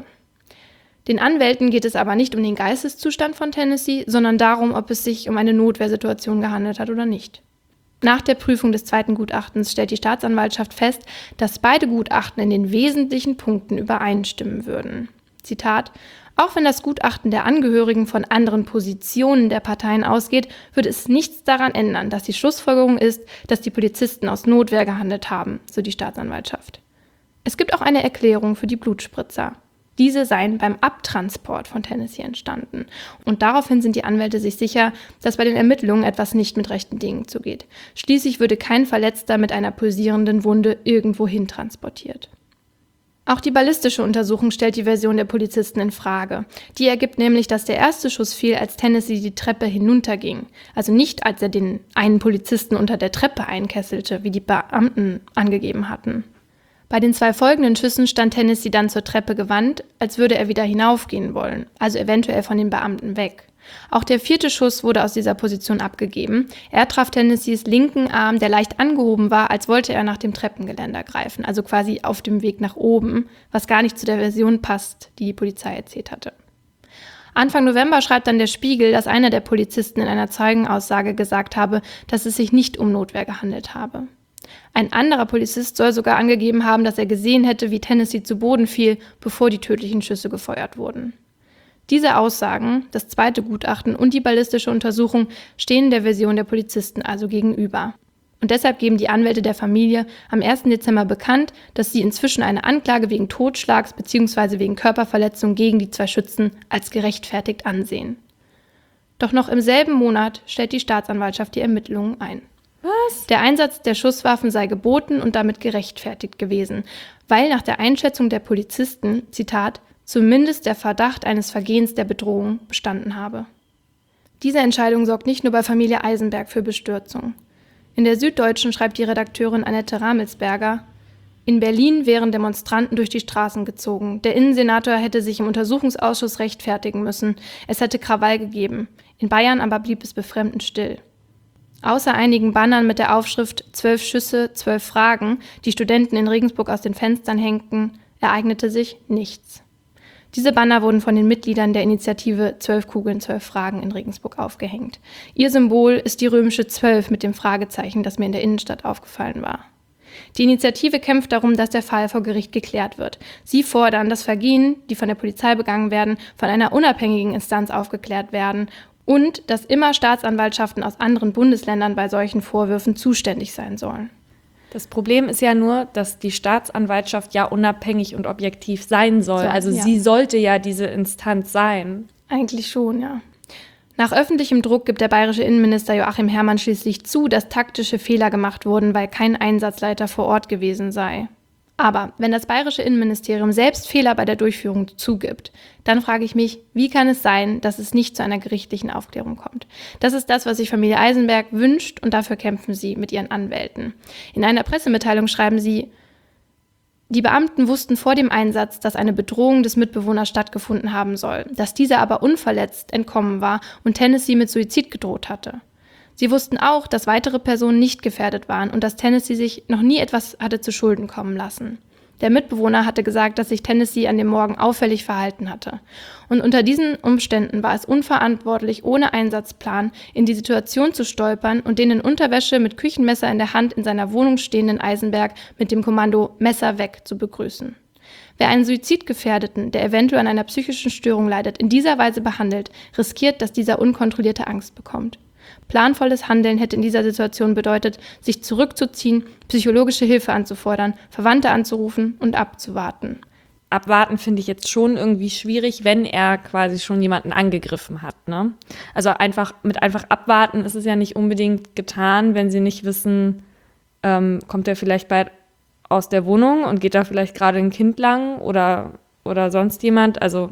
Den Anwälten geht es aber nicht um den Geisteszustand von Tennessee, sondern darum, ob es sich um eine Notwehrsituation gehandelt hat oder nicht. Nach der Prüfung des zweiten Gutachtens stellt die Staatsanwaltschaft fest, dass beide Gutachten in den wesentlichen Punkten übereinstimmen würden. Zitat: Auch wenn das Gutachten der Angehörigen von anderen Positionen der Parteien ausgeht, würde es nichts daran ändern, dass die Schlussfolgerung ist, dass die Polizisten aus Notwehr gehandelt haben, so die Staatsanwaltschaft. Es gibt auch eine Erklärung für die Blutspritzer. Diese seien beim Abtransport von Tennessee entstanden. Und daraufhin sind die Anwälte sich sicher, dass bei den Ermittlungen etwas nicht mit rechten Dingen zugeht. Schließlich würde kein Verletzter mit einer pulsierenden Wunde irgendwohin transportiert. Auch die ballistische Untersuchung stellt die Version der Polizisten in Frage. Die ergibt nämlich, dass der erste Schuss fiel, als Tennessee die Treppe hinunterging. Also nicht, als er den einen Polizisten unter der Treppe einkesselte, wie die Beamten angegeben hatten. Bei den 2 folgenden Schüssen stand Tennessee dann zur Treppe gewandt, als würde er wieder hinaufgehen wollen, also eventuell von den Beamten weg. Auch der 4. Schuss wurde aus dieser Position abgegeben. Er traf Tennessees linken Arm, der leicht angehoben war, als wollte er nach dem Treppengeländer greifen, also quasi auf dem Weg nach oben, was gar nicht zu der Version passt, die die Polizei erzählt hatte. Anfang November schreibt dann der Spiegel, dass einer der Polizisten in einer Zeugenaussage gesagt habe, dass es sich nicht um Notwehr gehandelt habe. Ein anderer Polizist soll sogar angegeben haben, dass er gesehen hätte, wie Tennessee zu Boden fiel, bevor die tödlichen Schüsse gefeuert wurden. Diese Aussagen, das zweite Gutachten und die ballistische Untersuchung stehen der Version der Polizisten also gegenüber. Und deshalb geben die Anwälte der Familie am 1. Dezember bekannt, dass sie inzwischen eine Anklage wegen Totschlags bzw. wegen Körperverletzung gegen die 2 Schützen als gerechtfertigt ansehen. Doch noch im selben Monat stellt die Staatsanwaltschaft die Ermittlungen ein. Was? Der Einsatz der Schusswaffen sei geboten und damit gerechtfertigt gewesen, weil nach der Einschätzung der Polizisten, Zitat, zumindest der Verdacht eines Vergehens der Bedrohung bestanden habe. Diese Entscheidung sorgt nicht nur bei Familie Eisenberg für Bestürzung. In der Süddeutschen schreibt die Redakteurin Annette Ramelsberger: In Berlin wären Demonstranten durch die Straßen gezogen. Der Innensenator hätte sich im Untersuchungsausschuss rechtfertigen müssen. Es hätte Krawall gegeben. In Bayern aber blieb es befremdend still. Außer einigen Bannern mit der Aufschrift 12 Schüsse, 12 Fragen, die Studenten in Regensburg aus den Fenstern hängten, ereignete sich nichts. Diese Banner wurden von den Mitgliedern der Initiative 12 Kugeln, 12 Fragen in Regensburg aufgehängt. Ihr Symbol ist die römische 12 mit dem Fragezeichen, das mir in der Innenstadt aufgefallen war. Die Initiative kämpft darum, dass der Fall vor Gericht geklärt wird. Sie fordern, dass Vergehen, die von der Polizei begangen werden, von einer unabhängigen Instanz aufgeklärt werden und dass immer Staatsanwaltschaften aus anderen Bundesländern bei solchen Vorwürfen zuständig sein sollen. Das Problem ist ja nur, dass die Staatsanwaltschaft ja unabhängig und objektiv sein soll. Also sie sollte ja diese Instanz sein. Eigentlich schon, ja. Nach öffentlichem Druck gibt der bayerische Innenminister Joachim Herrmann schließlich zu, dass taktische Fehler gemacht wurden, weil kein Einsatzleiter vor Ort gewesen sei. Aber wenn das bayerische Innenministerium selbst Fehler bei der Durchführung zugibt, dann frage ich mich, wie kann es sein, dass es nicht zu einer gerichtlichen Aufklärung kommt? Das ist das, was sich Familie Eisenberg wünscht, und dafür kämpfen sie mit ihren Anwälten. In einer Pressemitteilung schreiben sie: Die Beamten wussten vor dem Einsatz, dass eine Bedrohung des Mitbewohners stattgefunden haben soll, dass dieser aber unverletzt entkommen war und Tennessee mit Suizid gedroht hatte. Sie wussten auch, dass weitere Personen nicht gefährdet waren und dass Tennessee sich noch nie etwas hatte zu Schulden kommen lassen. Der Mitbewohner hatte gesagt, dass sich Tennessee an dem Morgen auffällig verhalten hatte. Und unter diesen Umständen war es unverantwortlich, ohne Einsatzplan in die Situation zu stolpern und den in Unterwäsche mit Küchenmesser in der Hand in seiner Wohnung stehenden Eisenberg mit dem Kommando „Messer weg" zu begrüßen. Wer einen Suizidgefährdeten, der eventuell an einer psychischen Störung leidet, in dieser Weise behandelt, riskiert, dass dieser unkontrollierte Angst bekommt. Planvolles Handeln hätte in dieser Situation bedeutet, sich zurückzuziehen, psychologische Hilfe anzufordern, Verwandte anzurufen und abzuwarten. Abwarten finde ich jetzt schon irgendwie schwierig, wenn er quasi schon jemanden angegriffen hat, ne? Also einfach abwarten ist es ja nicht unbedingt getan, wenn sie nicht wissen, kommt er vielleicht bald aus der Wohnung und geht da vielleicht gerade ein Kind lang oder sonst jemand. Also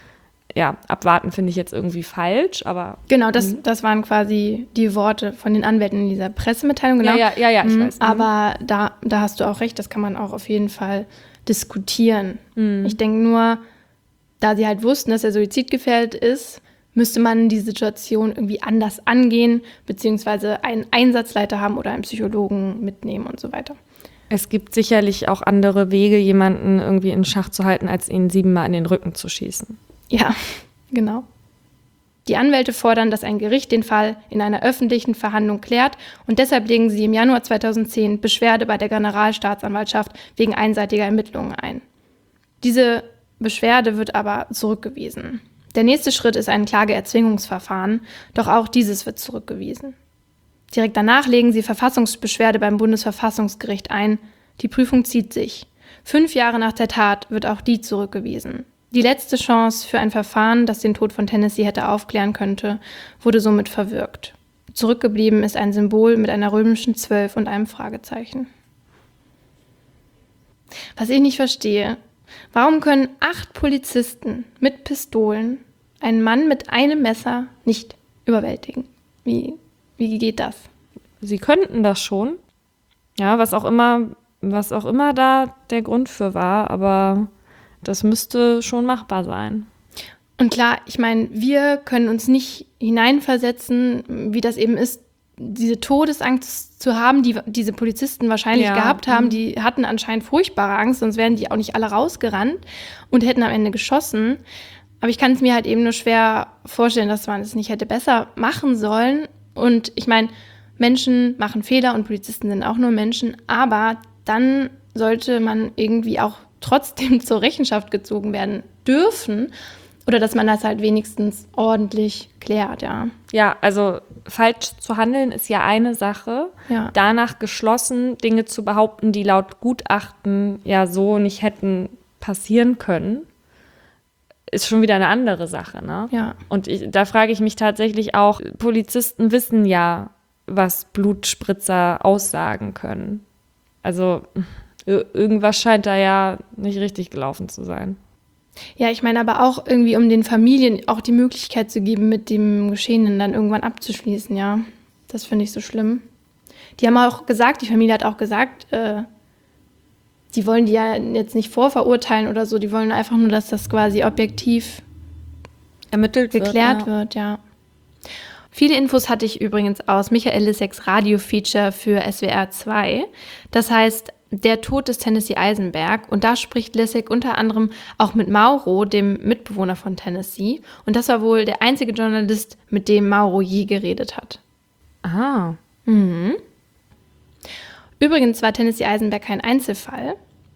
ja, abwarten finde ich jetzt irgendwie falsch, aber... Genau, das waren quasi die Worte von den Anwälten in dieser Pressemitteilung. Genau. Ja, ich weiß. Aber da hast du auch recht, das kann man auch auf jeden Fall diskutieren. Ich denke nur, da sie halt wussten, dass er suizidgefährdet ist, müsste man die Situation irgendwie anders angehen, beziehungsweise einen Einsatzleiter haben oder einen Psychologen mitnehmen und so weiter. Es gibt sicherlich auch andere Wege, jemanden irgendwie in Schach zu halten, als ihn 7-mal in den Rücken zu schießen. Ja, genau. Die Anwälte fordern, dass ein Gericht den Fall in einer öffentlichen Verhandlung klärt, und deshalb legen sie im Januar 2010 Beschwerde bei der Generalstaatsanwaltschaft wegen einseitiger Ermittlungen ein. Diese Beschwerde wird aber zurückgewiesen. Der nächste Schritt ist ein Klageerzwingungsverfahren, doch auch dieses wird zurückgewiesen. Direkt danach legen sie Verfassungsbeschwerde beim Bundesverfassungsgericht ein. Die Prüfung zieht sich. 5 Jahre nach der Tat wird auch die zurückgewiesen. Die letzte Chance für ein Verfahren, das den Tod von Tennessee hätte aufklären könnte, wurde somit verwirkt. Zurückgeblieben ist ein Symbol mit einer römischen 12 und einem Fragezeichen. Was ich nicht verstehe: Warum können 8 Polizisten mit Pistolen einen Mann mit einem Messer nicht überwältigen? Wie geht das? Sie könnten das schon. Ja, was auch immer da der Grund für war, aber das müsste schon machbar sein. Und klar, ich meine, wir können uns nicht hineinversetzen, wie das eben ist, diese Todesangst zu haben, die diese Polizisten wahrscheinlich gehabt haben. Die hatten anscheinend furchtbare Angst, sonst wären die auch nicht alle rausgerannt und hätten am Ende geschossen. Aber ich kann es mir halt eben nur schwer vorstellen, dass man es nicht hätte besser machen sollen. Und ich meine, Menschen machen Fehler und Polizisten sind auch nur Menschen, aber dann sollte man irgendwie auch trotzdem zur Rechenschaft gezogen werden dürfen, oder dass man das halt wenigstens ordentlich klärt, ja. Ja, also falsch zu handeln ist ja eine Sache. Ja. Danach geschlossen Dinge zu behaupten, die laut Gutachten ja so nicht hätten passieren können, ist schon wieder eine andere Sache, ne? Ja. Und da frage ich mich tatsächlich auch, Polizisten wissen ja, was Blutspritzer aussagen können. Also irgendwas scheint da ja nicht richtig gelaufen zu sein. Ja, ich meine aber auch irgendwie, um den Familien auch die Möglichkeit zu geben, mit dem Geschehenen dann irgendwann abzuschließen, ja. Das finde ich so schlimm. Die Familie hat auch gesagt, die wollen die ja jetzt nicht vorverurteilen oder so, die wollen einfach nur, dass das quasi objektiv geklärt wird, ja. Viele Infos hatte ich übrigens aus Michael Lisseks Radio-Feature für SWR 2. Das heißt, der Tod des Tennessee Eisenberg. Und da spricht Lissek unter anderem auch mit Mauro, dem Mitbewohner von Tennessee. Und das war wohl der einzige Journalist, mit dem Mauro je geredet hat. Ah. Mhm. Übrigens war Tennessee Eisenberg kein Einzelfall.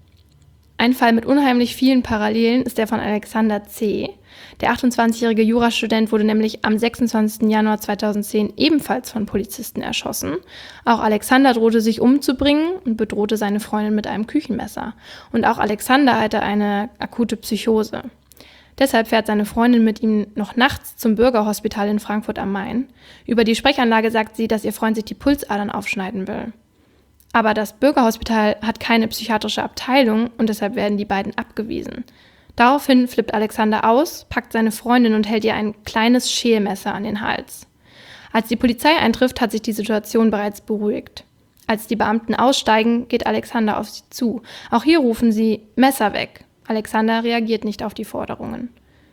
Ein Fall mit unheimlich vielen Parallelen ist der von Alexander C. Der 28-jährige Jurastudent wurde nämlich am 26. Januar 2010 ebenfalls von Polizisten erschossen. Auch Alexander drohte sich umzubringen und bedrohte seine Freundin mit einem Küchenmesser. Und auch Alexander hatte eine akute Psychose. Deshalb fährt seine Freundin mit ihm noch nachts zum Bürgerhospital in Frankfurt am Main. Über die Sprechanlage sagt sie, dass ihr Freund sich die Pulsadern aufschneiden will. Aber das Bürgerhospital hat keine psychiatrische Abteilung und deshalb werden die beiden abgewiesen. Daraufhin flippt Alexander aus, packt seine Freundin und hält ihr ein kleines Schälmesser an den Hals. Als die Polizei eintrifft, hat sich die Situation bereits beruhigt. Als die Beamten aussteigen, geht Alexander auf sie zu. Auch hier rufen sie Messer weg. Alexander reagiert nicht auf die Forderungen.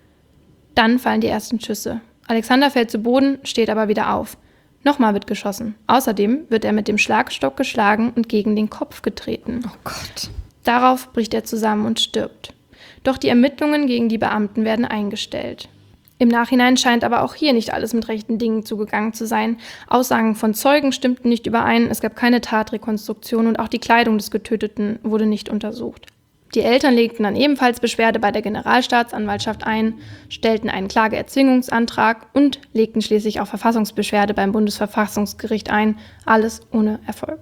Dann fallen die ersten Schüsse. Alexander fällt zu Boden, steht aber wieder auf. Nochmal wird geschossen. Außerdem wird er mit dem Schlagstock geschlagen und gegen den Kopf getreten. Oh Gott. Darauf bricht er zusammen und stirbt. Doch die Ermittlungen gegen die Beamten werden eingestellt. Im Nachhinein scheint aber auch hier nicht alles mit rechten Dingen zugegangen zu sein. Aussagen von Zeugen stimmten nicht überein, es gab keine Tatrekonstruktion und auch die Kleidung des Getöteten wurde nicht untersucht. Die Eltern legten dann ebenfalls Beschwerde bei der Generalstaatsanwaltschaft ein, stellten einen Klageerzwingungsantrag und legten schließlich auch Verfassungsbeschwerde beim Bundesverfassungsgericht ein, alles ohne Erfolg.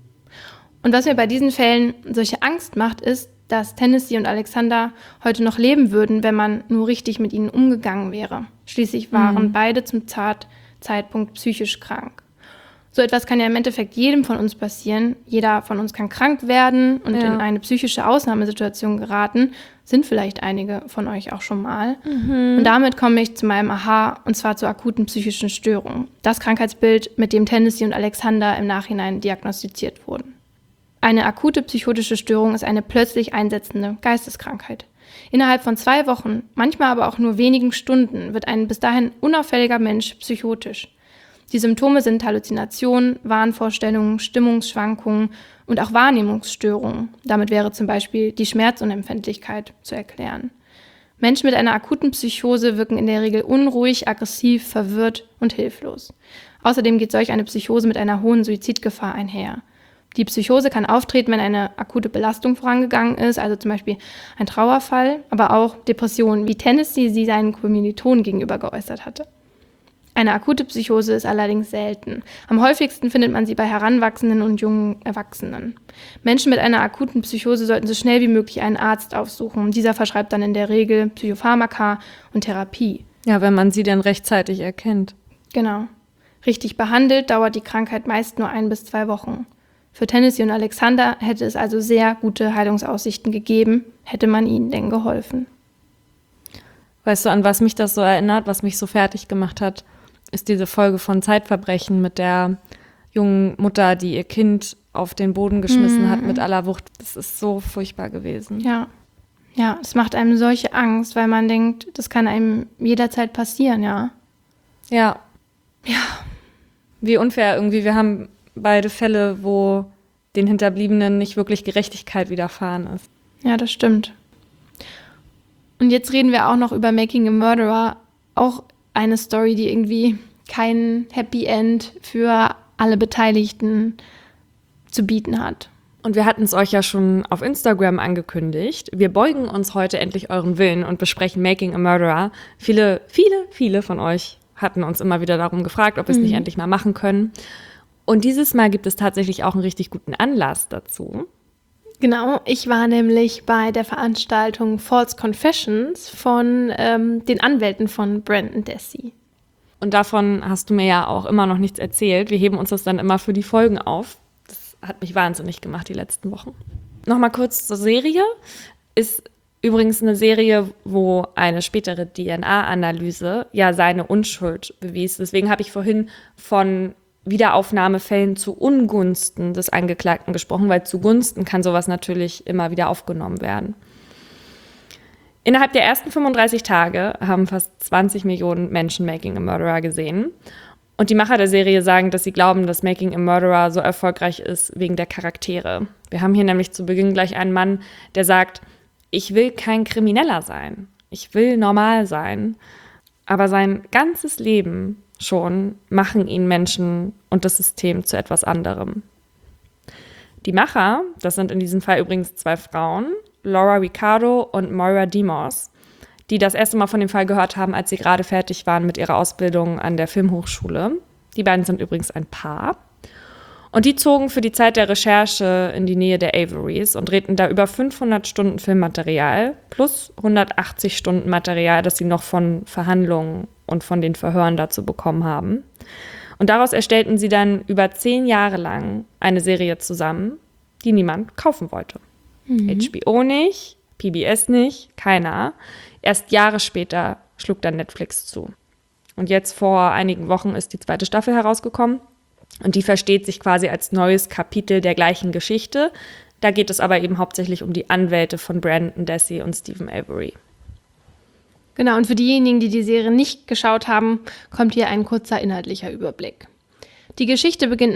Und was mir bei diesen Fällen solche Angst macht, ist, dass Tennessee und Alexander heute noch leben würden, wenn man nur richtig mit ihnen umgegangen wäre. Schließlich waren beide zum Zeitpunkt psychisch krank. So etwas kann ja im Endeffekt jedem von uns passieren. Jeder von uns kann krank werden und in eine psychische Ausnahmesituation geraten. Sind vielleicht einige von euch auch schon mal. Und damit komme ich zu meinem Aha, und zwar zur akuten psychischen Störung. Das Krankheitsbild, mit dem Tennessee und Alexander im Nachhinein diagnostiziert wurden. Eine akute psychotische Störung ist eine plötzlich einsetzende Geisteskrankheit. Innerhalb von 2 Wochen, manchmal aber auch nur wenigen Stunden, wird ein bis dahin unauffälliger Mensch psychotisch. Die Symptome sind Halluzinationen, Wahnvorstellungen, Stimmungsschwankungen und auch Wahrnehmungsstörungen. Damit wäre zum Beispiel die Schmerzunempfindlichkeit zu erklären. Menschen mit einer akuten Psychose wirken in der Regel unruhig, aggressiv, verwirrt und hilflos. Außerdem geht solch eine Psychose mit einer hohen Suizidgefahr einher. Die Psychose kann auftreten, wenn eine akute Belastung vorangegangen ist, also zum Beispiel ein Trauerfall, aber auch Depressionen, wie Tennessee sie seinen Kommilitonen gegenüber geäußert hatte. Eine akute Psychose ist allerdings selten. Am häufigsten findet man sie bei Heranwachsenden und jungen Erwachsenen. Menschen mit einer akuten Psychose sollten so schnell wie möglich einen Arzt aufsuchen. Dieser verschreibt dann in der Regel Psychopharmaka und Therapie. Ja, wenn man sie denn rechtzeitig erkennt. Genau. Richtig behandelt dauert die Krankheit meist nur 1 bis 2 Wochen. Für Tennessee und Alexander hätte es also sehr gute Heilungsaussichten gegeben, hätte man ihnen denn geholfen. Weißt du, an was mich das so erinnert, was mich so fertig gemacht hat, ist diese Folge von Zeitverbrechen mit der jungen Mutter, die ihr Kind auf den Boden geschmissen hat mit aller Wucht. Das ist so furchtbar gewesen. Ja, es macht einem solche Angst, weil man denkt, das kann einem jederzeit passieren, ja. Ja. Wie unfair irgendwie. Wir haben beide Fälle, wo den Hinterbliebenen nicht wirklich Gerechtigkeit widerfahren ist. Ja, das stimmt. Und jetzt reden wir auch noch über Making a Murderer, auch eine Story, die irgendwie kein Happy End für alle Beteiligten zu bieten hat. Und wir hatten es euch ja schon auf Instagram angekündigt. Wir beugen uns heute endlich euren Willen und besprechen Making a Murderer. Viele von euch hatten uns immer wieder darum gefragt, ob wir es nicht endlich mal machen können. Und dieses Mal gibt es tatsächlich auch einen richtig guten Anlass dazu. Genau, ich war nämlich bei der Veranstaltung False Confessions von den Anwälten von Brendan Dassey. Und davon hast du mir ja auch immer noch nichts erzählt. Wir heben uns das dann immer für die Folgen auf. Das hat mich wahnsinnig gemacht die letzten Wochen. Nochmal kurz zur Serie. Ist übrigens eine Serie, wo eine spätere DNA-Analyse ja seine Unschuld bewies. Deswegen habe ich vorhin von Wiederaufnahmefällen zu Ungunsten des Angeklagten gesprochen, weil zugunsten kann sowas natürlich immer wieder aufgenommen werden. Innerhalb der ersten 35 Tage haben fast 20 Millionen Menschen Making a Murderer gesehen. Und die Macher der Serie sagen, dass sie glauben, dass Making a Murderer so erfolgreich ist wegen der Charaktere. Wir haben hier nämlich zu Beginn gleich einen Mann, der sagt, ich will kein Krimineller sein, ich will normal sein. Aber sein ganzes Leben schon machen ihn Menschen und das System zu etwas anderem. Die Macher, das sind in diesem Fall übrigens 2 Frauen, Laura Ricardo und Moira Demos, die das erste Mal von dem Fall gehört haben, als sie gerade fertig waren mit ihrer Ausbildung an der Filmhochschule. Die beiden sind übrigens ein Paar. Und die zogen für die Zeit der Recherche in die Nähe der Averys und drehten da über 500 Stunden Filmmaterial plus 180 Stunden Material, das sie noch von Verhandlungen und von den Verhören dazu bekommen haben. Und daraus erstellten sie dann über 10 Jahre lang eine Serie zusammen, die niemand kaufen wollte. HBO nicht, PBS nicht, keiner. Erst Jahre später schlug dann Netflix zu. Und jetzt vor einigen Wochen ist die 2. Staffel herausgekommen. Und die versteht sich quasi als neues Kapitel der gleichen Geschichte. Da geht es aber eben hauptsächlich um die Anwälte von Brandon Dassey und Stephen Avery. Genau, und für diejenigen, die die Serie nicht geschaut haben, kommt hier ein kurzer inhaltlicher Überblick. Die Geschichte beginnt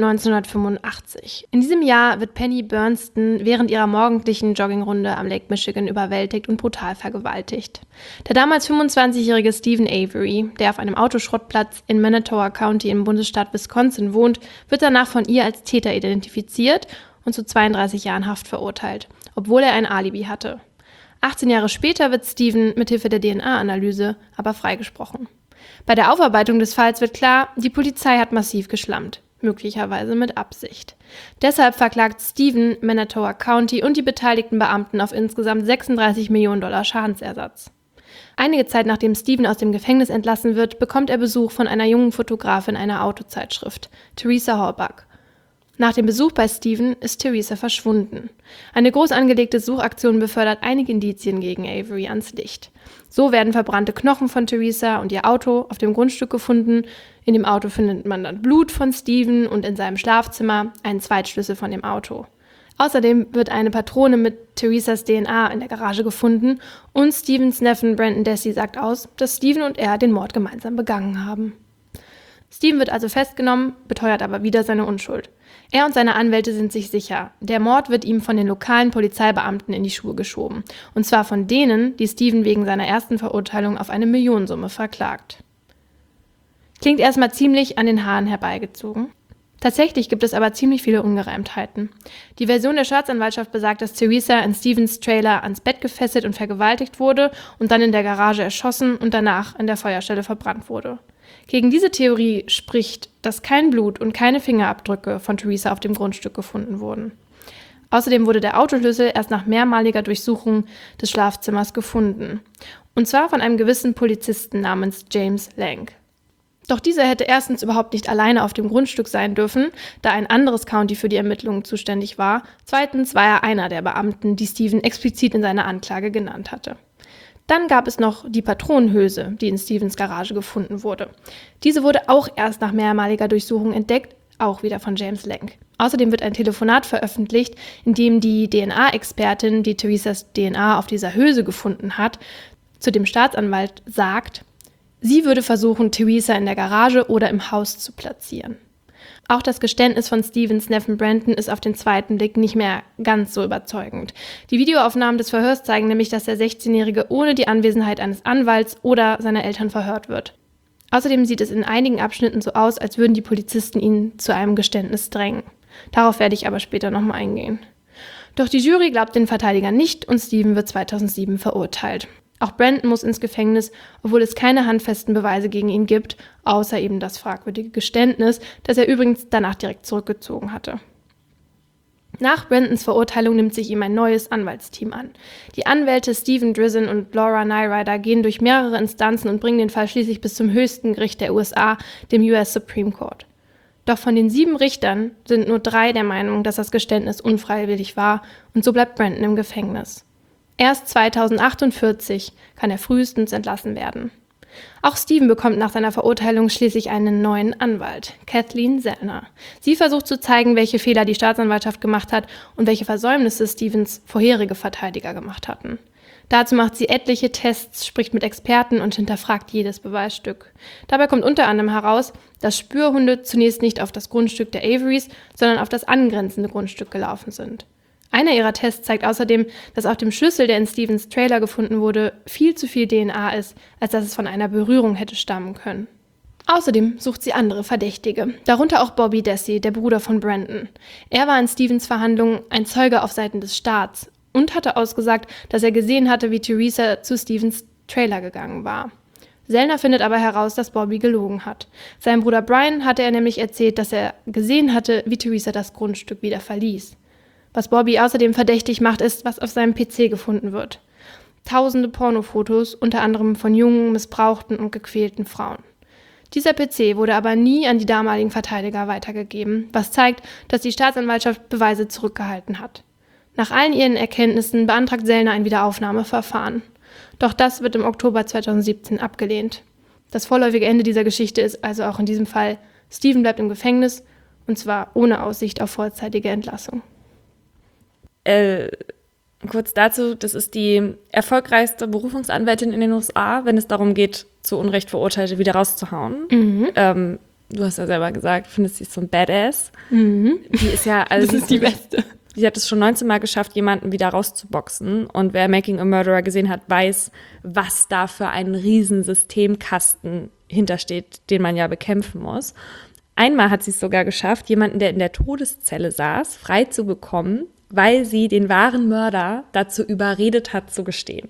1985. In diesem Jahr wird Penny Bernston während ihrer morgendlichen Joggingrunde am Lake Michigan überwältigt und brutal vergewaltigt. Der damals 25-jährige Stephen Avery, der auf einem Autoschrottplatz in Manitowoc County im Bundesstaat Wisconsin wohnt, wird danach von ihr als Täter identifiziert und zu 32 Jahren Haft verurteilt, obwohl er ein Alibi hatte. 18 Jahre später wird Stephen mithilfe der DNA-Analyse aber freigesprochen. Bei der Aufarbeitung des Falls wird klar, die Polizei hat massiv geschlammt, möglicherweise mit Absicht. Deshalb verklagt Stephen Manitowoc County und die beteiligten Beamten auf insgesamt $36 Millionen Schadensersatz. Einige Zeit nachdem Stephen aus dem Gefängnis entlassen wird, bekommt er Besuch von einer jungen Fotografin einer Autozeitschrift, Teresa Halbach. Nach dem Besuch bei Stephen ist Teresa verschwunden. Eine groß angelegte Suchaktion befördert einige Indizien gegen Avery ans Licht. So werden verbrannte Knochen von Teresa und ihr Auto auf dem Grundstück gefunden. In dem Auto findet man dann Blut von Stephen und in seinem Schlafzimmer einen Zweitschlüssel von dem Auto. Außerdem wird eine Patrone mit Teresas DNA in der Garage gefunden und Stephens Neffen Brandon Dassey sagt aus, dass Stephen und er den Mord gemeinsam begangen haben. Stephen wird also festgenommen, beteuert aber wieder seine Unschuld. Er und seine Anwälte sind sich sicher, der Mord wird ihm von den lokalen Polizeibeamten in die Schuhe geschoben. Und zwar von denen, die Stephen wegen seiner ersten Verurteilung auf eine Millionensumme verklagt. Klingt erstmal ziemlich an den Haaren herbeigezogen. Tatsächlich gibt es aber ziemlich viele Ungereimtheiten. Die Version der Staatsanwaltschaft besagt, dass Teresa in Stephens Trailer ans Bett gefesselt und vergewaltigt wurde und dann in der Garage erschossen und danach in der Feuerstelle verbrannt wurde. Gegen diese Theorie spricht, dass kein Blut und keine Fingerabdrücke von Teresa auf dem Grundstück gefunden wurden. Außerdem wurde der Autoschlüssel erst nach mehrmaliger Durchsuchung des Schlafzimmers gefunden. Und zwar von einem gewissen Polizisten namens James Lang. Doch dieser hätte erstens überhaupt nicht alleine auf dem Grundstück sein dürfen, da ein anderes County für die Ermittlungen zuständig war. Zweitens war er einer der Beamten, die Stephen explizit in seiner Anklage genannt hatte. Dann gab es noch die Patronenhülse, die in Stephens Garage gefunden wurde. Diese wurde auch erst nach mehrmaliger Durchsuchung entdeckt, auch wieder von James Lang. Außerdem wird ein Telefonat veröffentlicht, in dem die DNA-Expertin, die Teresas DNA auf dieser Hülse gefunden hat, zu dem Staatsanwalt sagt, sie würde versuchen, Teresa in der Garage oder im Haus zu platzieren. Auch das Geständnis von Stephens Neffen Brandon ist auf den zweiten Blick nicht mehr ganz so überzeugend. Die Videoaufnahmen des Verhörs zeigen nämlich, dass der 16-Jährige ohne die Anwesenheit eines Anwalts oder seiner Eltern verhört wird. Außerdem sieht es in einigen Abschnitten so aus, als würden die Polizisten ihn zu einem Geständnis drängen. Darauf werde ich aber später nochmal eingehen. Doch die Jury glaubt den Verteidiger nicht und Stephen wird 2007 verurteilt. Auch Brandon muss ins Gefängnis, obwohl es keine handfesten Beweise gegen ihn gibt, außer eben das fragwürdige Geständnis, das er übrigens danach direkt zurückgezogen hatte. Nach Brandons Verurteilung nimmt sich ihm ein neues Anwaltsteam an. Die Anwälte Stephen Drizin und Laura Nyrider gehen durch mehrere Instanzen und bringen den Fall schließlich bis zum höchsten Gericht der USA, dem US Supreme Court. Doch von den 7 Richtern sind nur 3 der Meinung, dass das Geständnis unfreiwillig war, und so bleibt Brandon im Gefängnis. Erst 2048 kann er frühestens entlassen werden. Auch Stephen bekommt nach seiner Verurteilung schließlich einen neuen Anwalt, Kathleen Zellner. Sie versucht zu zeigen, welche Fehler die Staatsanwaltschaft gemacht hat und welche Versäumnisse Stephens vorherige Verteidiger gemacht hatten. Dazu macht sie etliche Tests, spricht mit Experten und hinterfragt jedes Beweisstück. Dabei kommt unter anderem heraus, dass Spürhunde zunächst nicht auf das Grundstück der Averys, sondern auf das angrenzende Grundstück gelaufen sind. Einer ihrer Tests zeigt außerdem, dass auf dem Schlüssel, der in Stephens Trailer gefunden wurde, viel zu viel DNA ist, als dass es von einer Berührung hätte stammen können. Außerdem sucht sie andere Verdächtige, darunter auch Bobby Dassey, der Bruder von Brandon. Er war in Stephens Verhandlungen ein Zeuge auf Seiten des Staats und hatte ausgesagt, dass er gesehen hatte, wie Teresa zu Stephens Trailer gegangen war. Zellner findet aber heraus, dass Bobby gelogen hat. Seinem Bruder Brian hatte er nämlich erzählt, dass er gesehen hatte, wie Teresa das Grundstück wieder verließ. Was Bobby außerdem verdächtig macht, ist, was auf seinem PC gefunden wird. Tausende Pornofotos, unter anderem von jungen, missbrauchten und gequälten Frauen. Dieser PC wurde aber nie an die damaligen Verteidiger weitergegeben, was zeigt, dass die Staatsanwaltschaft Beweise zurückgehalten hat. Nach allen ihren Erkenntnissen beantragt Zellner ein Wiederaufnahmeverfahren. Doch das wird im Oktober 2017 abgelehnt. Das vorläufige Ende dieser Geschichte ist also auch in diesem Fall, Stephen bleibt im Gefängnis, und zwar ohne Aussicht auf vorzeitige Entlassung. Kurz dazu, das ist die erfolgreichste Berufungsanwältin in den USA, wenn es darum geht, zu Unrecht Verurteilte wieder rauszuhauen. Du hast ja selber gesagt, findest sie so ein Badass. Die ist ja, also das ist die Beste. Sie hat es schon 19 Mal geschafft, jemanden wieder rauszuboxen. Und wer Making a Murderer gesehen hat, weiß, was da für ein riesen Systemkasten hintersteht, den man ja bekämpfen muss. Einmal hat sie es sogar geschafft, jemanden, der in der Todeszelle saß, frei zu bekommen, weil sie den wahren Mörder dazu überredet hat, zu gestehen.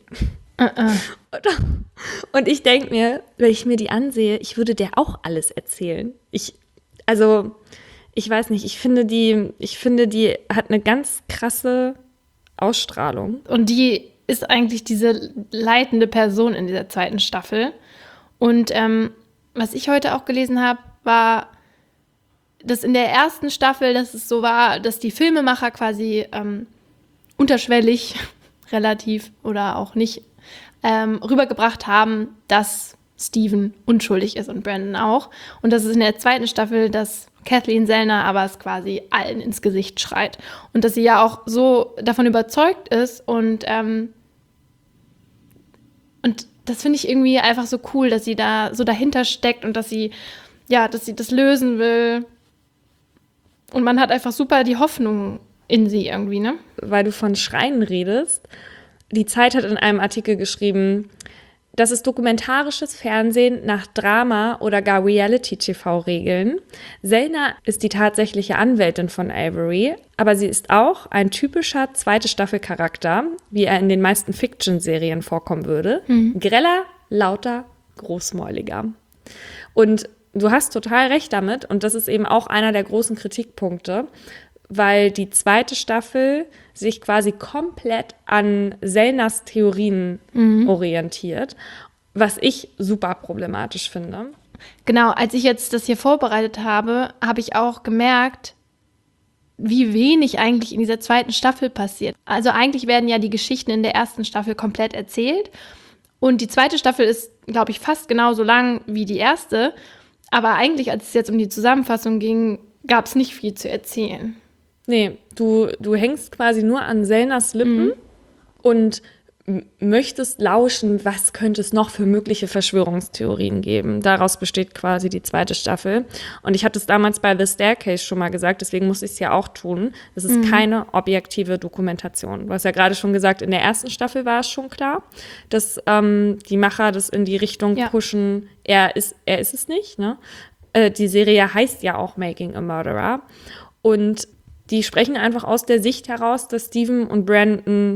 Und ich denke mir, wenn ich mir die ansehe, ich würde der auch alles erzählen. Ich weiß nicht, ich finde, die hat eine ganz krasse Ausstrahlung. Und die ist eigentlich diese leitende Person in dieser 2. Staffel. Und was ich heute auch gelesen habe, war, dass in der 1. Staffel, dass es so war, dass die Filmemacher quasi unterschwellig relativ oder auch nicht rübergebracht haben, dass Stephen unschuldig ist und Brandon auch. Und das ist in der 2. Staffel, dass Kathleen Zellner aber es quasi allen ins Gesicht schreit. Und dass sie ja auch so davon überzeugt ist und das finde ich irgendwie einfach so cool, dass sie da so dahinter steckt und dass sie das lösen will. Und man hat einfach super die Hoffnung in sie irgendwie, ne? Weil du von Schreien redest. Die Zeit hat in einem Artikel geschrieben, das ist dokumentarisches Fernsehen nach Drama oder gar Reality-TV-Regeln. Zellner ist die tatsächliche Anwältin von Avery, aber sie ist auch ein typischer 2. Staffel-Charakter, wie er in den meisten Fiction-Serien vorkommen würde. Greller, lauter, großmäuliger. Und du hast total recht damit, und das ist eben auch einer der großen Kritikpunkte, weil die 2. Staffel sich quasi komplett an Zellners Theorien orientiert, was ich super problematisch finde. Genau, als ich jetzt das hier vorbereitet habe, habe ich auch gemerkt, wie wenig eigentlich in dieser 2. Staffel passiert. Also eigentlich werden ja die Geschichten in der 1. Staffel komplett erzählt und die 2. Staffel ist, glaube ich, fast genauso lang wie die 1. Aber eigentlich, als es jetzt um die Zusammenfassung ging, gab es nicht viel zu erzählen. Nee, du hängst quasi nur an Zellners Lippen und möchtest lauschen, was könnte es noch für mögliche Verschwörungstheorien geben. Daraus besteht quasi die 2. Staffel. Und ich hatte es damals bei The Staircase schon mal gesagt, deswegen muss ich es ja auch tun. Das ist keine objektive Dokumentation. Du hast ja gerade schon gesagt, in der 1. Staffel war es schon klar, dass die Macher das in die Richtung pushen, er ist es nicht. Ne? Die Serie heißt ja auch Making a Murderer. Und die sprechen einfach aus der Sicht heraus, dass Stephen und Brandon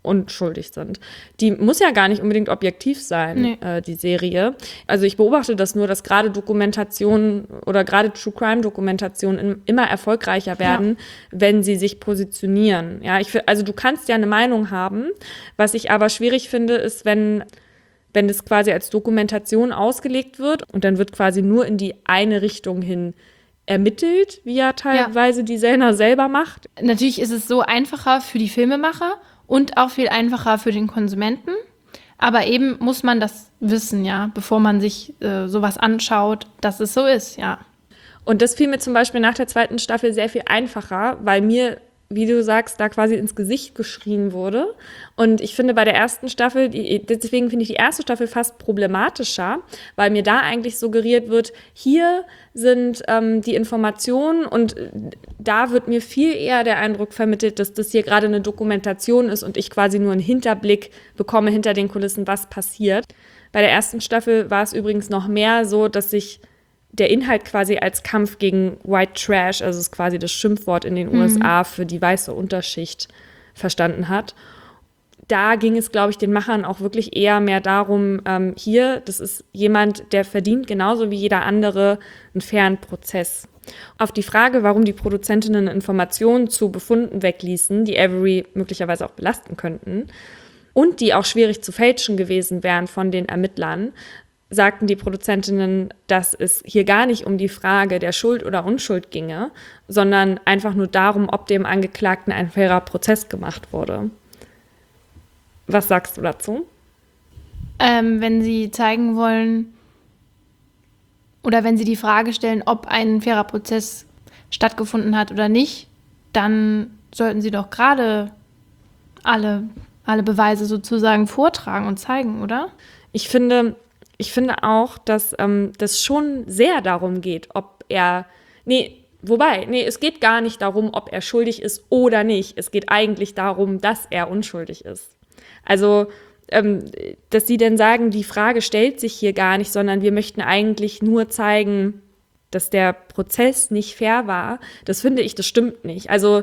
unschuldig sind. Die muss ja gar nicht unbedingt objektiv sein, die Serie. Also ich beobachte das nur, dass gerade Dokumentationen oder gerade True-Crime-Dokumentationen immer erfolgreicher werden, wenn sie sich positionieren. Ja, also du kannst ja eine Meinung haben. Was ich aber schwierig finde, ist, wenn das quasi als Dokumentation ausgelegt wird und dann wird quasi nur in die eine Richtung hin ermittelt, wie ja teilweise die Sellner selber macht. Natürlich ist es so einfacher für die Filmemacher und auch viel einfacher für den Konsumenten. Aber eben muss man das wissen, ja, bevor man sich sowas anschaut, dass es so ist, ja. Und das fiel mir zum Beispiel nach der 2. Staffel sehr viel einfacher, weil mir, wie du sagst, da quasi ins Gesicht geschrien wurde. Und ich finde bei der 1. Staffel, deswegen finde ich die 1. Staffel fast problematischer, weil mir da eigentlich suggeriert wird, hier sind die Informationen und da wird mir viel eher der Eindruck vermittelt, dass das hier gerade eine Dokumentation ist und ich quasi nur einen Hinterblick bekomme hinter den Kulissen, was passiert. Bei der 1. Staffel war es übrigens noch mehr so, dass sich der Inhalt quasi als Kampf gegen White Trash, also ist quasi das Schimpfwort in den USA für die weiße Unterschicht, verstanden hat. Da ging es, glaube ich, den Machern auch wirklich eher mehr darum, das ist jemand, der verdient genauso wie jeder andere einen fairen Prozess. Auf die Frage, warum die Produzentinnen Informationen zu Befunden wegließen, die Avery möglicherweise auch belasten könnten und die auch schwierig zu fälschen gewesen wären von den Ermittlern, sagten die Produzentinnen, dass es hier gar nicht um die Frage der Schuld oder Unschuld ginge, sondern einfach nur darum, ob dem Angeklagten ein fairer Prozess gemacht wurde. Was sagst du dazu? Wenn Sie zeigen wollen oder wenn Sie die Frage stellen, ob ein fairer Prozess stattgefunden hat oder nicht, dann sollten Sie doch gerade alle Beweise sozusagen vortragen und zeigen, oder? Ich finde auch, dass das schon sehr darum geht, es geht gar nicht darum, ob er schuldig ist oder nicht. Es geht eigentlich darum, dass er unschuldig ist. Also, dass sie dann sagen, die Frage stellt sich hier gar nicht, sondern wir möchten eigentlich nur zeigen, dass der Prozess nicht fair war, das finde ich, das stimmt nicht. Also,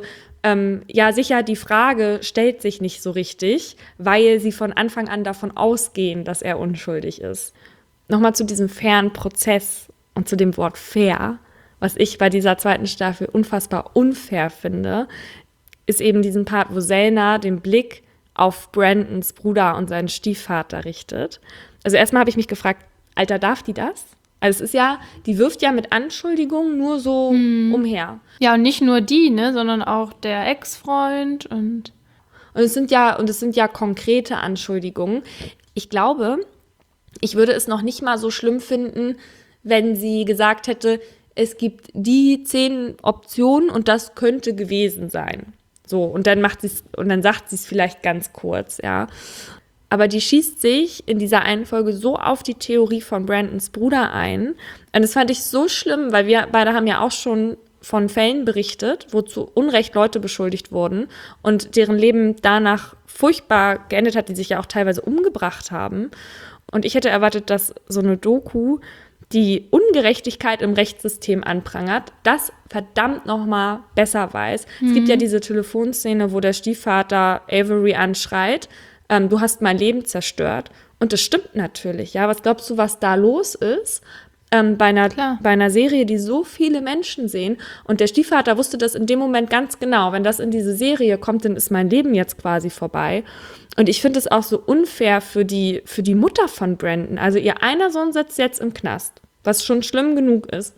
ja, sicher, die Frage stellt sich nicht so richtig, weil sie von Anfang an davon ausgehen, dass er unschuldig ist. Nochmal zu diesem fairen Prozess und zu dem Wort fair, was ich bei dieser 2. Staffel unfassbar unfair finde, ist eben diesen Part, wo Selna den Blick auf Brandons Bruder und seinen Stiefvater richtet. Also erstmal habe ich mich gefragt, Alter, darf die das? Also es ist ja, die wirft ja mit Anschuldigungen nur so umher. Ja, und nicht nur die, ne, sondern auch der Ex-Freund und es sind ja konkrete Anschuldigungen. Ich glaube, ich würde es noch nicht mal so schlimm finden, wenn sie gesagt hätte, es gibt die 10 Optionen und das könnte gewesen sein. So, und dann sagt sie es vielleicht ganz kurz, ja. Aber die schießt sich in dieser einen Folge so auf die Theorie von Brandons Bruder ein. Und das fand ich so schlimm, weil wir beide haben ja auch schon von Fällen berichtet, wo zu Unrecht Leute beschuldigt wurden und deren Leben danach furchtbar geendet hat, die sich ja auch teilweise umgebracht haben. Und ich hätte erwartet, dass so eine Doku die Ungerechtigkeit im Rechtssystem anprangert, das verdammt nochmal besser weiß. Es gibt ja diese Telefonszene, wo der Stiefvater Avery anschreit, du hast mein Leben zerstört. Und das stimmt natürlich, ja. Was glaubst du, was da los ist? Bei einer Serie, die so viele Menschen sehen. Und der Stiefvater wusste das in dem Moment ganz genau. Wenn das in diese Serie kommt, dann ist mein Leben jetzt quasi vorbei. Und ich finde es auch so unfair für die Mutter von Brandon. Also ihr einer Sohn sitzt jetzt im Knast, was schon schlimm genug ist.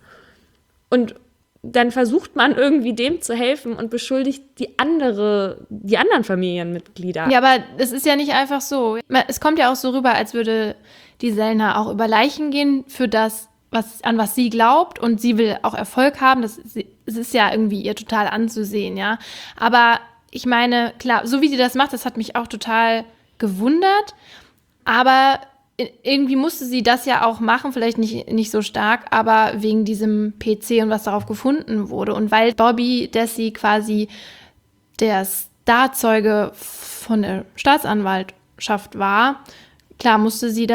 Und dann versucht man irgendwie dem zu helfen und beschuldigt die anderen Familienmitglieder. Ja, aber es ist ja nicht einfach so. Es kommt ja auch so rüber, als würde die Selna auch über Leichen gehen für das, an was sie glaubt, und sie will auch Erfolg haben. Es ist ja irgendwie ihr total anzusehen, ja. Aber ich meine, klar, so wie sie das macht, das hat mich auch total gewundert. Aber irgendwie musste sie das ja auch machen, vielleicht nicht so stark, aber wegen diesem PC und was darauf gefunden wurde. Und weil Bobby Dassey quasi der Starzeuge von der Staatsanwaltschaft war, klar, musste sie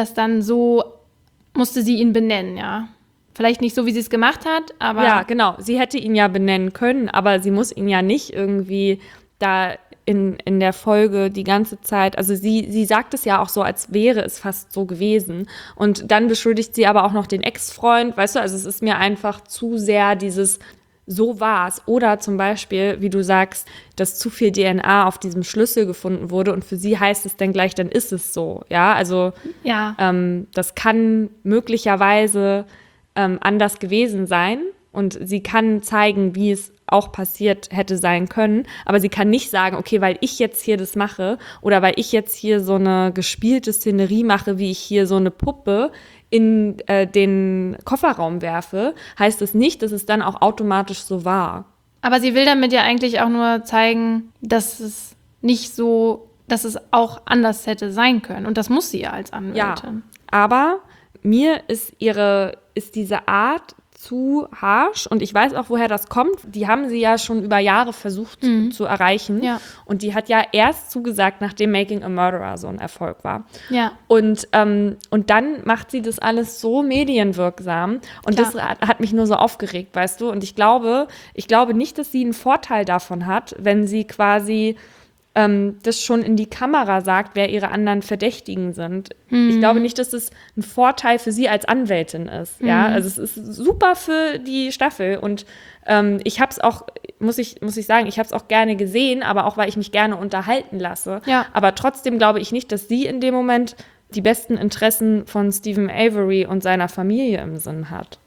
ihn benennen, ja. Vielleicht nicht so, wie sie es gemacht hat, aber... Ja, genau. Sie hätte ihn ja benennen können, aber sie muss ihn ja nicht irgendwie da in der Folge die ganze Zeit, also sie sagt es ja auch so, als wäre es fast so gewesen. Und dann beschuldigt sie aber auch noch den Ex-Freund, weißt du, also es ist mir einfach zu sehr dieses, so war's. Oder zum Beispiel, wie du sagst, dass zu viel DNA auf diesem Schlüssel gefunden wurde und für sie heißt es dann gleich, dann ist es so, ja, also Ja. das kann möglicherweise anders gewesen sein und sie kann zeigen, wie es auch passiert hätte sein können, aber sie kann nicht sagen, okay, weil ich jetzt hier das mache oder weil ich jetzt hier so eine gespielte Szenerie mache, wie ich hier so eine Puppe in den Kofferraum werfe, heißt es nicht, dass es dann auch automatisch so war. Aber sie will damit ja eigentlich auch nur zeigen, dass es nicht so, dass es auch anders hätte sein können. Und das muss sie ja als Anwältin. Ja, aber mir ist diese Art zu harsch und ich weiß auch, woher das kommt. Die haben sie ja schon über Jahre versucht zu erreichen. Ja. Und die hat ja erst zugesagt, nachdem Making a Murderer so ein Erfolg war. Ja. Und dann macht sie das alles so medienwirksam. Und Klar. das hat mich nur so aufgeregt, weißt du. Und ich glaube nicht, dass sie einen Vorteil davon hat, wenn sie quasi das schon in die Kamera sagt, wer ihre anderen Verdächtigen sind. Ich glaube nicht, dass das ein Vorteil für sie als Anwältin ist. Ja, also es ist super für die Staffel und ich habe es auch, muss ich sagen, ich habe es auch gerne gesehen, aber auch, weil ich mich gerne unterhalten lasse. Ja. Aber trotzdem glaube ich nicht, dass sie in dem Moment die besten Interessen von Stephen Avery und seiner Familie im Sinn hat.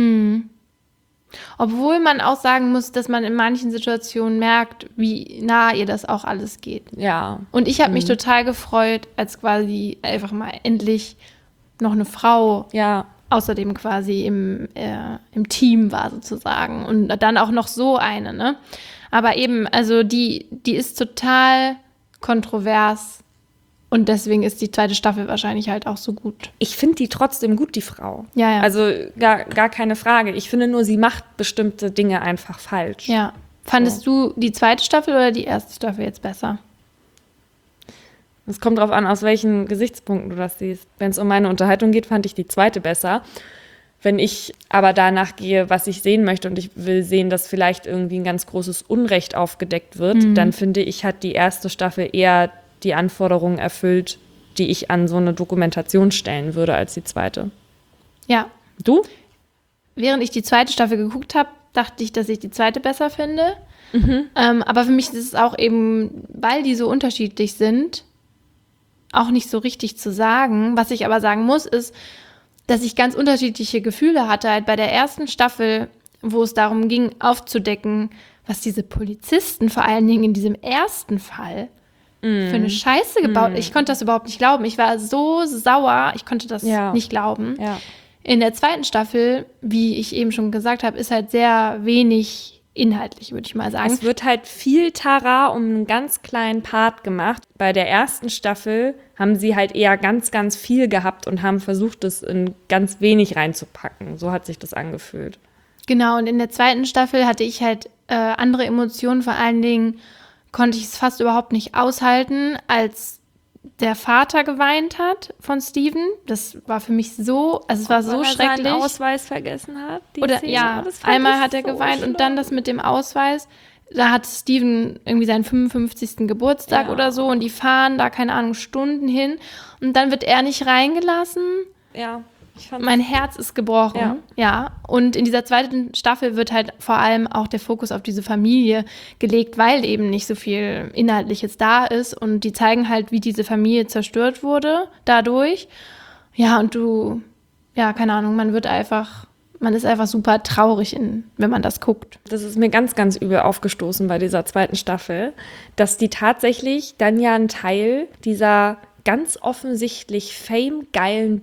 Obwohl man auch sagen muss, dass man in manchen Situationen merkt, wie nah ihr das auch alles geht. Ja. Und ich habe mich total gefreut, als quasi einfach mal endlich noch eine Frau Ja. außerdem quasi im Team war sozusagen. Und dann auch noch so eine, ne? Aber eben, also die ist total kontrovers. Und deswegen ist die zweite Staffel wahrscheinlich halt auch so gut. Ich finde die trotzdem gut, die Frau. Ja. Also gar keine Frage. Ich finde nur, sie macht bestimmte Dinge einfach falsch. Ja. Fandest du die zweite Staffel oder die erste Staffel jetzt besser? Es kommt drauf an, aus welchen Gesichtspunkten du das siehst. Wenn es um meine Unterhaltung geht, fand ich die zweite besser. Wenn ich aber danach gehe, was ich sehen möchte und ich will sehen, dass vielleicht irgendwie ein ganz großes Unrecht aufgedeckt wird, dann finde ich, hat die erste Staffel eher die Anforderungen erfüllt, die ich an so eine Dokumentation stellen würde als die zweite. Ja. Du? Während ich die zweite Staffel geguckt habe, dachte ich, dass ich die zweite besser finde. Aber für mich ist es auch eben, weil die so unterschiedlich sind, auch nicht so richtig zu sagen. Was ich aber sagen muss, ist, dass ich ganz unterschiedliche Gefühle hatte. Halt bei der ersten Staffel, wo es darum ging, aufzudecken, was diese Polizisten vor allen Dingen in diesem ersten Fall für eine Scheiße gebaut. Ich konnte das überhaupt nicht glauben. Ich war so sauer, ich konnte das nicht glauben. Ja. In der zweiten Staffel, wie ich eben schon gesagt habe, ist halt sehr wenig inhaltlich, würde ich mal sagen. Es wird halt viel Tara um einen ganz kleinen Part gemacht. Bei der ersten Staffel haben sie halt eher ganz, ganz viel gehabt und haben versucht, das in ganz wenig reinzupacken. So hat sich das angefühlt. Genau, und in der zweiten Staffel hatte ich halt andere Emotionen. Vor allen Dingen konnte ich es fast überhaupt nicht aushalten, als der Vater geweint hat von Steven. Das war für mich so, also es war so schrecklich. Seinen Ausweis vergessen hat. Oder Szene. ja, Das fand einmal ich hat er so geweint schlimm. und dann das mit dem Ausweis. Da hat Steven irgendwie seinen 55. Geburtstag Ja. oder so und die fahren da, keine Ahnung, Stunden hin und dann wird er nicht reingelassen. Ja, ich fand Mein Herz ist gebrochen. Ja. Und in dieser zweiten Staffel wird halt vor allem auch der Fokus auf diese Familie gelegt, weil eben nicht so viel Inhaltliches da ist. Und die zeigen halt, wie diese Familie zerstört wurde dadurch. Ja, und keine Ahnung, man ist einfach super traurig, wenn man das guckt. Das ist mir ganz, ganz übel aufgestoßen bei dieser zweiten Staffel, dass die tatsächlich dann ja einen Teil dieser ganz offensichtlich famegeilen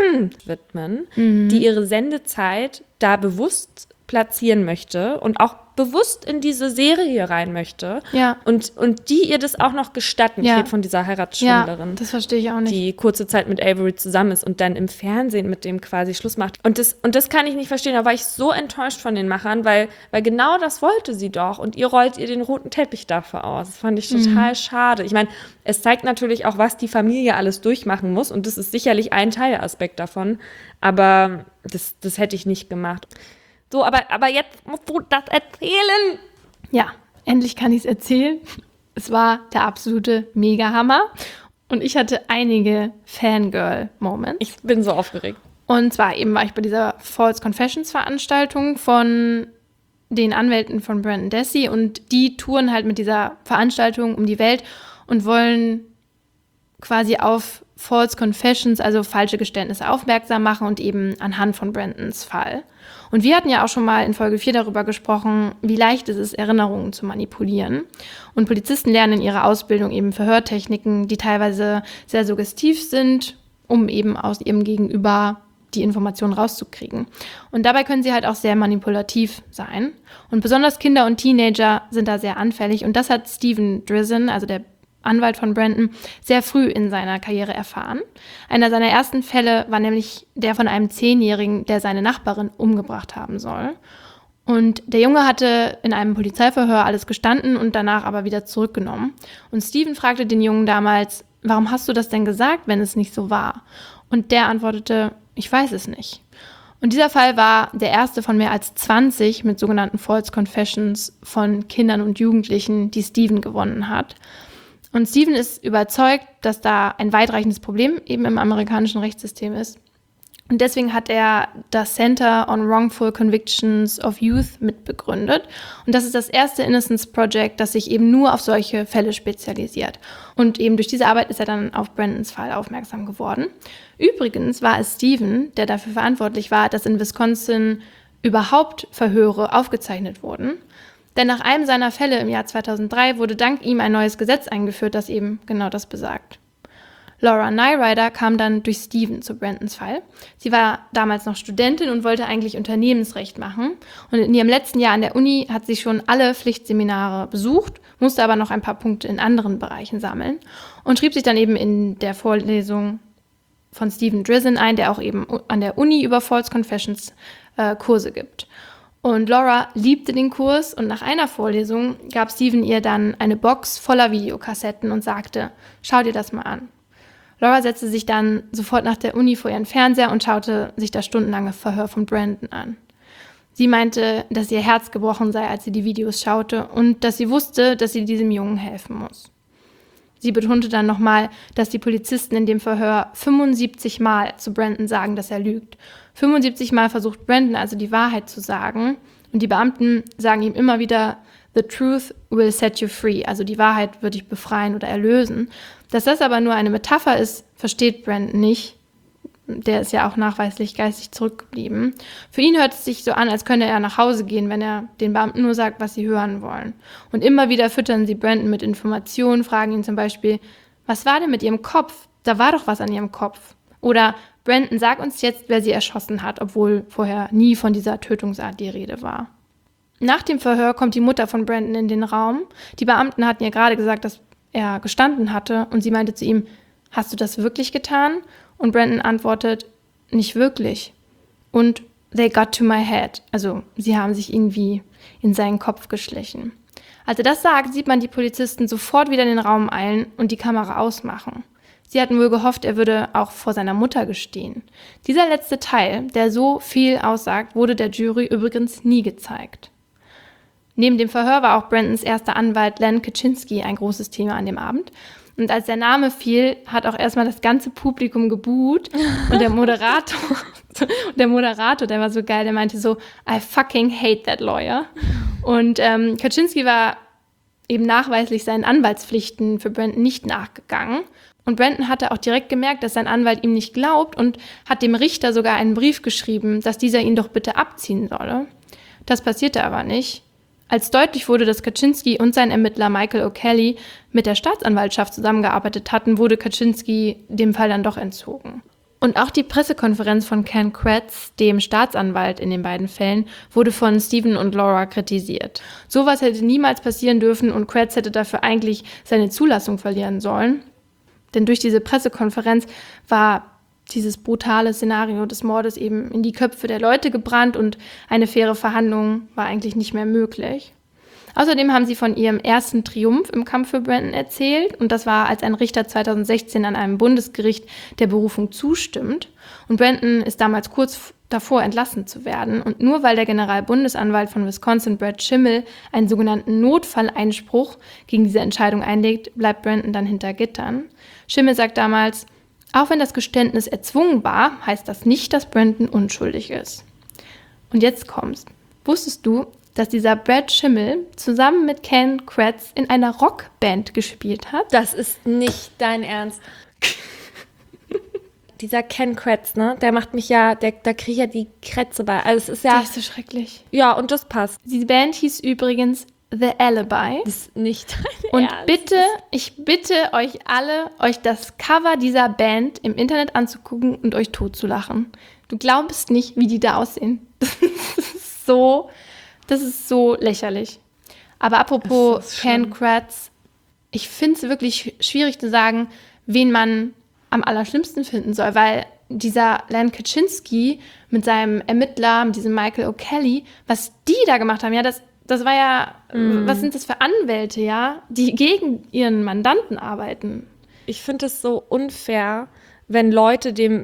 widmen, die ihre Sendezeit da bewusst platzieren möchte und auch bewusst in diese Serie rein möchte. Ja. Und die ihr das auch noch gestatten. Ja. Ich rede von dieser Ja, Heiratsschwindlerin. das verstehe ich auch nicht. Die kurze Zeit mit Avery zusammen ist und dann im Fernsehen mit dem quasi Schluss macht. Und das kann ich nicht verstehen. Da war ich so enttäuscht von den Machern, weil genau das wollte sie doch. Und ihr rollt ihr den roten Teppich dafür aus. Das fand ich total schade. Ich meine, es zeigt natürlich auch, was die Familie alles durchmachen muss. Und das ist sicherlich ein Teilaspekt davon. Aber das hätte ich nicht gemacht. So, aber jetzt musst du das erzählen. Ja, endlich kann ich es erzählen. Es war der absolute Mega-Hammer und ich hatte einige Fangirl-Moments. Ich bin so aufgeregt. Und zwar eben war ich bei dieser False Confessions-Veranstaltung von den Anwälten von Brendan Dassey und die touren halt mit dieser Veranstaltung um die Welt und wollen quasi auf False Confessions, also falsche Geständnisse, aufmerksam machen und eben anhand von Brandons Fall. Und wir hatten ja auch schon mal in Folge 4 darüber gesprochen, wie leicht es ist, Erinnerungen zu manipulieren. Und Polizisten lernen in ihrer Ausbildung eben Verhörtechniken, die teilweise sehr suggestiv sind, um eben aus ihrem Gegenüber die Informationen rauszukriegen. Und dabei können sie halt auch sehr manipulativ sein. Und besonders Kinder und Teenager sind da sehr anfällig. Und das hat Stephen Drizzen, also der Anwalt von Brandon, sehr früh in seiner Karriere erfahren. Einer seiner ersten Fälle war nämlich der von einem 10-Jährigen, der seine Nachbarin umgebracht haben soll. Und der Junge hatte in einem Polizeiverhör alles gestanden und danach aber wieder zurückgenommen. Und Stephen fragte den Jungen damals, warum hast du das denn gesagt, wenn es nicht so war? Und der antwortete, ich weiß es nicht. Und dieser Fall war der erste von mehr als 20 mit sogenannten False Confessions von Kindern und Jugendlichen, die Stephen gewonnen hat. Und Stephen ist überzeugt, dass da ein weitreichendes Problem eben im amerikanischen Rechtssystem ist. Und deswegen hat er das Center on Wrongful Convictions of Youth mitbegründet. Und das ist das erste Innocence Project, das sich eben nur auf solche Fälle spezialisiert. Und eben durch diese Arbeit ist er dann auf Brandons Fall aufmerksam geworden. Übrigens war es Stephen, der dafür verantwortlich war, dass in Wisconsin überhaupt Verhöre aufgezeichnet wurden. Denn nach einem seiner Fälle im Jahr 2003 wurde dank ihm ein neues Gesetz eingeführt, das eben genau das besagt. Laura Nyrider kam dann durch Stephen zu Brandons Fall. Sie war damals noch Studentin und wollte eigentlich Unternehmensrecht machen. Und in ihrem letzten Jahr an der Uni hat sie schon alle Pflichtseminare besucht, musste aber noch ein paar Punkte in anderen Bereichen sammeln und schrieb sich dann eben in der Vorlesung von Stephen Drizzen ein, der auch eben an der Uni über False Confessions Kurse gibt. Und Laura liebte den Kurs und nach einer Vorlesung gab Stephen ihr dann eine Box voller Videokassetten und sagte, schau dir das mal an. Laura setzte sich dann sofort nach der Uni vor ihren Fernseher und schaute sich das stundenlange Verhör von Brandon an. Sie meinte, dass ihr Herz gebrochen sei, als sie die Videos schaute und dass sie wusste, dass sie diesem Jungen helfen muss. Sie betonte dann nochmal, dass die Polizisten in dem Verhör 75 Mal zu Brandon sagen, dass er lügt. 75 Mal versucht Brandon also die Wahrheit zu sagen und die Beamten sagen ihm immer wieder, the truth will set you free, also die Wahrheit wird dich befreien oder erlösen. Dass das aber nur eine Metapher ist, versteht Brandon nicht. Der ist ja auch nachweislich geistig zurückgeblieben. Für ihn hört es sich so an, als könne er nach Hause gehen, wenn er den Beamten nur sagt, was sie hören wollen. Und immer wieder füttern sie Brandon mit Informationen, fragen ihn zum Beispiel, was war denn mit ihrem Kopf? Da war doch was an ihrem Kopf. Oder Brandon, sag uns jetzt, wer sie erschossen hat, obwohl vorher nie von dieser Tötungsart die Rede war. Nach dem Verhör kommt die Mutter von Brandon in den Raum. Die Beamten hatten ihr gerade gesagt, dass er gestanden hatte und sie meinte zu ihm, hast du das wirklich getan? Und Brandon antwortet, nicht wirklich. Und they got to my head. Also sie haben sich irgendwie in seinen Kopf geschlichen. Als er das sagt, sieht man die Polizisten sofort wieder in den Raum eilen und die Kamera ausmachen. Sie hatten wohl gehofft, er würde auch vor seiner Mutter gestehen. Dieser letzte Teil, der so viel aussagt, wurde der Jury übrigens nie gezeigt. Neben dem Verhör war auch Brandons erster Anwalt Len Kaczynski ein großes Thema an dem Abend. Und als der Name fiel, hat auch erstmal das ganze Publikum gebuht. Und der Moderator, der war so geil, der meinte so, I fucking hate that lawyer. Und Kaczynski war eben nachweislich seinen Anwaltspflichten für Brandon nicht nachgegangen. Und Brandon hatte auch direkt gemerkt, dass sein Anwalt ihm nicht glaubt und hat dem Richter sogar einen Brief geschrieben, dass dieser ihn doch bitte abziehen solle. Das passierte aber nicht. Als deutlich wurde, dass Kaczynski und sein Ermittler Michael O'Kelly mit der Staatsanwaltschaft zusammengearbeitet hatten, wurde Kaczynski dem Fall dann doch entzogen. Und auch die Pressekonferenz von Ken Kretz, dem Staatsanwalt in den beiden Fällen, wurde von Stephen und Laura kritisiert. Sowas hätte niemals passieren dürfen und Kretz hätte dafür eigentlich seine Zulassung verlieren sollen. Denn durch diese Pressekonferenz war dieses brutale Szenario des Mordes eben in die Köpfe der Leute gebrannt und eine faire Verhandlung war eigentlich nicht mehr möglich. Außerdem haben sie von ihrem ersten Triumph im Kampf für Brandon erzählt und das war, als ein Richter 2016 an einem Bundesgericht der Berufung zustimmt. Und Brandon ist damals kurz davor, entlassen zu werden. Und nur weil der Generalbundesanwalt von Wisconsin, Brad Schimmel, einen sogenannten Notfalleinspruch gegen diese Entscheidung einlegt, bleibt Brandon dann hinter Gittern. Schimmel sagt damals, auch wenn das Geständnis erzwungen war, heißt das nicht, dass Brandon unschuldig ist. Und jetzt kommt's. Wusstest du, dass dieser Brad Schimmel zusammen mit Ken Kratz in einer Rockband gespielt hat? Das ist nicht dein Ernst. Dieser Ken Kratz, ne? Der macht mich ja, da kriege ich ja die Krätze bei. Also es ist ja. Das ist so schrecklich. Ja, und das passt. Die Band hieß übrigens The Alibi. Das ist nicht dein Und Ernst. bitte, ich bitte euch alle, euch das Cover dieser Band im Internet anzugucken und euch totzulachen. Du glaubst nicht, wie die da aussehen. Das ist so lächerlich. Aber apropos Ken Kratz, ich finde es wirklich schwierig zu sagen, wen man am allerschlimmsten finden soll, weil dieser Len Kaczynski mit seinem Ermittler, mit diesem Michael O'Kelly, was die da gemacht haben, ja, das war ja, was sind das für Anwälte, ja, die gegen ihren Mandanten arbeiten. Ich finde es so unfair, wenn Leute, denen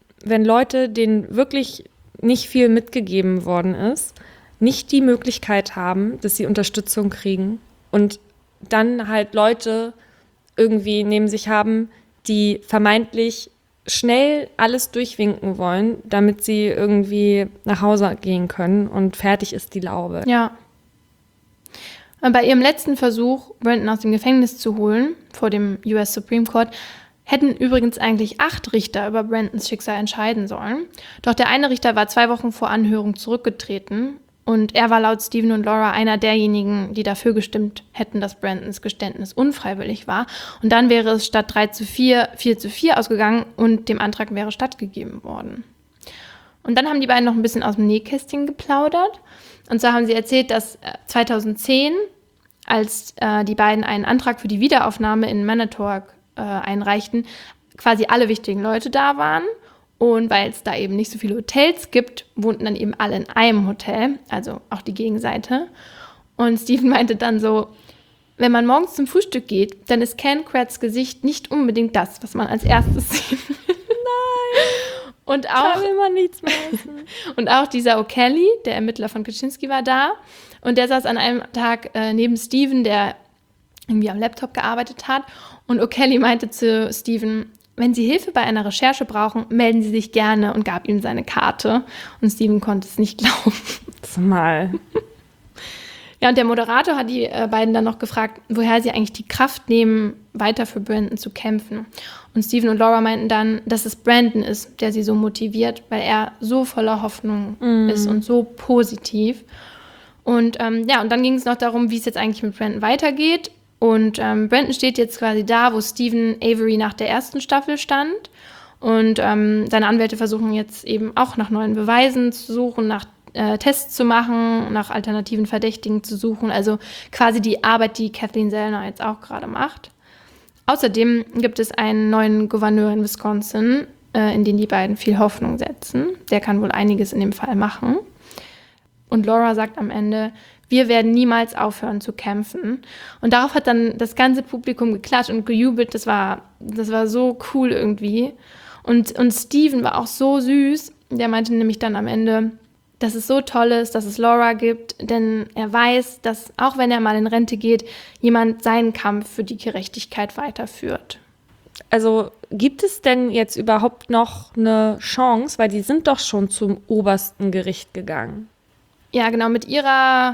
wirklich nicht viel mitgegeben worden ist, nicht die Möglichkeit haben, dass sie Unterstützung kriegen und dann halt Leute irgendwie neben sich haben, die vermeintlich schnell alles durchwinken wollen, damit sie irgendwie nach Hause gehen können und fertig ist die Laube. Ja. Bei ihrem letzten Versuch, Brandon aus dem Gefängnis zu holen, vor dem US Supreme Court, hätten übrigens eigentlich 8 Richter über Brandons Schicksal entscheiden sollen. Doch der eine Richter war 2 Wochen vor Anhörung zurückgetreten und er war laut Stephen und Laura einer derjenigen, die dafür gestimmt hätten, dass Brandons Geständnis unfreiwillig war. Und dann wäre es statt 3-4, 4-4 ausgegangen und dem Antrag wäre stattgegeben worden. Und dann haben die beiden noch ein bisschen aus dem Nähkästchen geplaudert. Und zwar haben sie erzählt, dass 2010, als die beiden einen Antrag für die Wiederaufnahme in Manitowoc einreichten, quasi alle wichtigen Leute da waren. Und weil es da eben nicht so viele Hotels gibt, wohnten dann eben alle in einem Hotel, also auch die Gegenseite. Und Stephen meinte dann so, wenn man morgens zum Frühstück geht, dann ist Ken Kratz Gesicht nicht unbedingt das, was man als erstes sieht. Nein! Und auch, da will man nichts mehr essen. Und auch dieser O'Kelly, der Ermittler von Kaczynski, war da. Und der saß an einem Tag neben Stephen, der irgendwie am Laptop gearbeitet hat. Und O'Kelly meinte zu Stephen, wenn Sie Hilfe bei einer Recherche brauchen, melden Sie sich gerne, und gab ihm seine Karte. Und Stephen konnte es nicht glauben. Zumal. Ja, und der Moderator hat die beiden dann noch gefragt, woher sie eigentlich die Kraft nehmen, weiter für Brandon zu kämpfen. Und Stephen und Laura meinten dann, dass es Brandon ist, der sie so motiviert, weil er so voller Hoffnung ist und so positiv. Und und dann ging es noch darum, wie es jetzt eigentlich mit Brandon weitergeht. Und Brandon steht jetzt quasi da, wo Stephen Avery nach der ersten Staffel stand. Und seine Anwälte versuchen jetzt eben auch nach neuen Beweisen zu suchen, nach Tests zu machen, nach alternativen Verdächtigen zu suchen. Also quasi die Arbeit, die Kathleen Zellner jetzt auch gerade macht. Außerdem gibt es einen neuen Gouverneur in Wisconsin, in den die beiden viel Hoffnung setzen. Der kann wohl einiges in dem Fall machen. Und Laura sagt am Ende, wir werden niemals aufhören zu kämpfen. Und darauf hat dann das ganze Publikum geklatscht und gejubelt. Das war so cool irgendwie. Und Stephen war auch so süß. Der meinte nämlich dann am Ende, dass es so toll ist, dass es Laura gibt. Denn er weiß, dass auch wenn er mal in Rente geht, jemand seinen Kampf für die Gerechtigkeit weiterführt. Also gibt es denn jetzt überhaupt noch eine Chance? Weil die sind doch schon zum obersten Gericht gegangen. Ja, genau, mit ihrem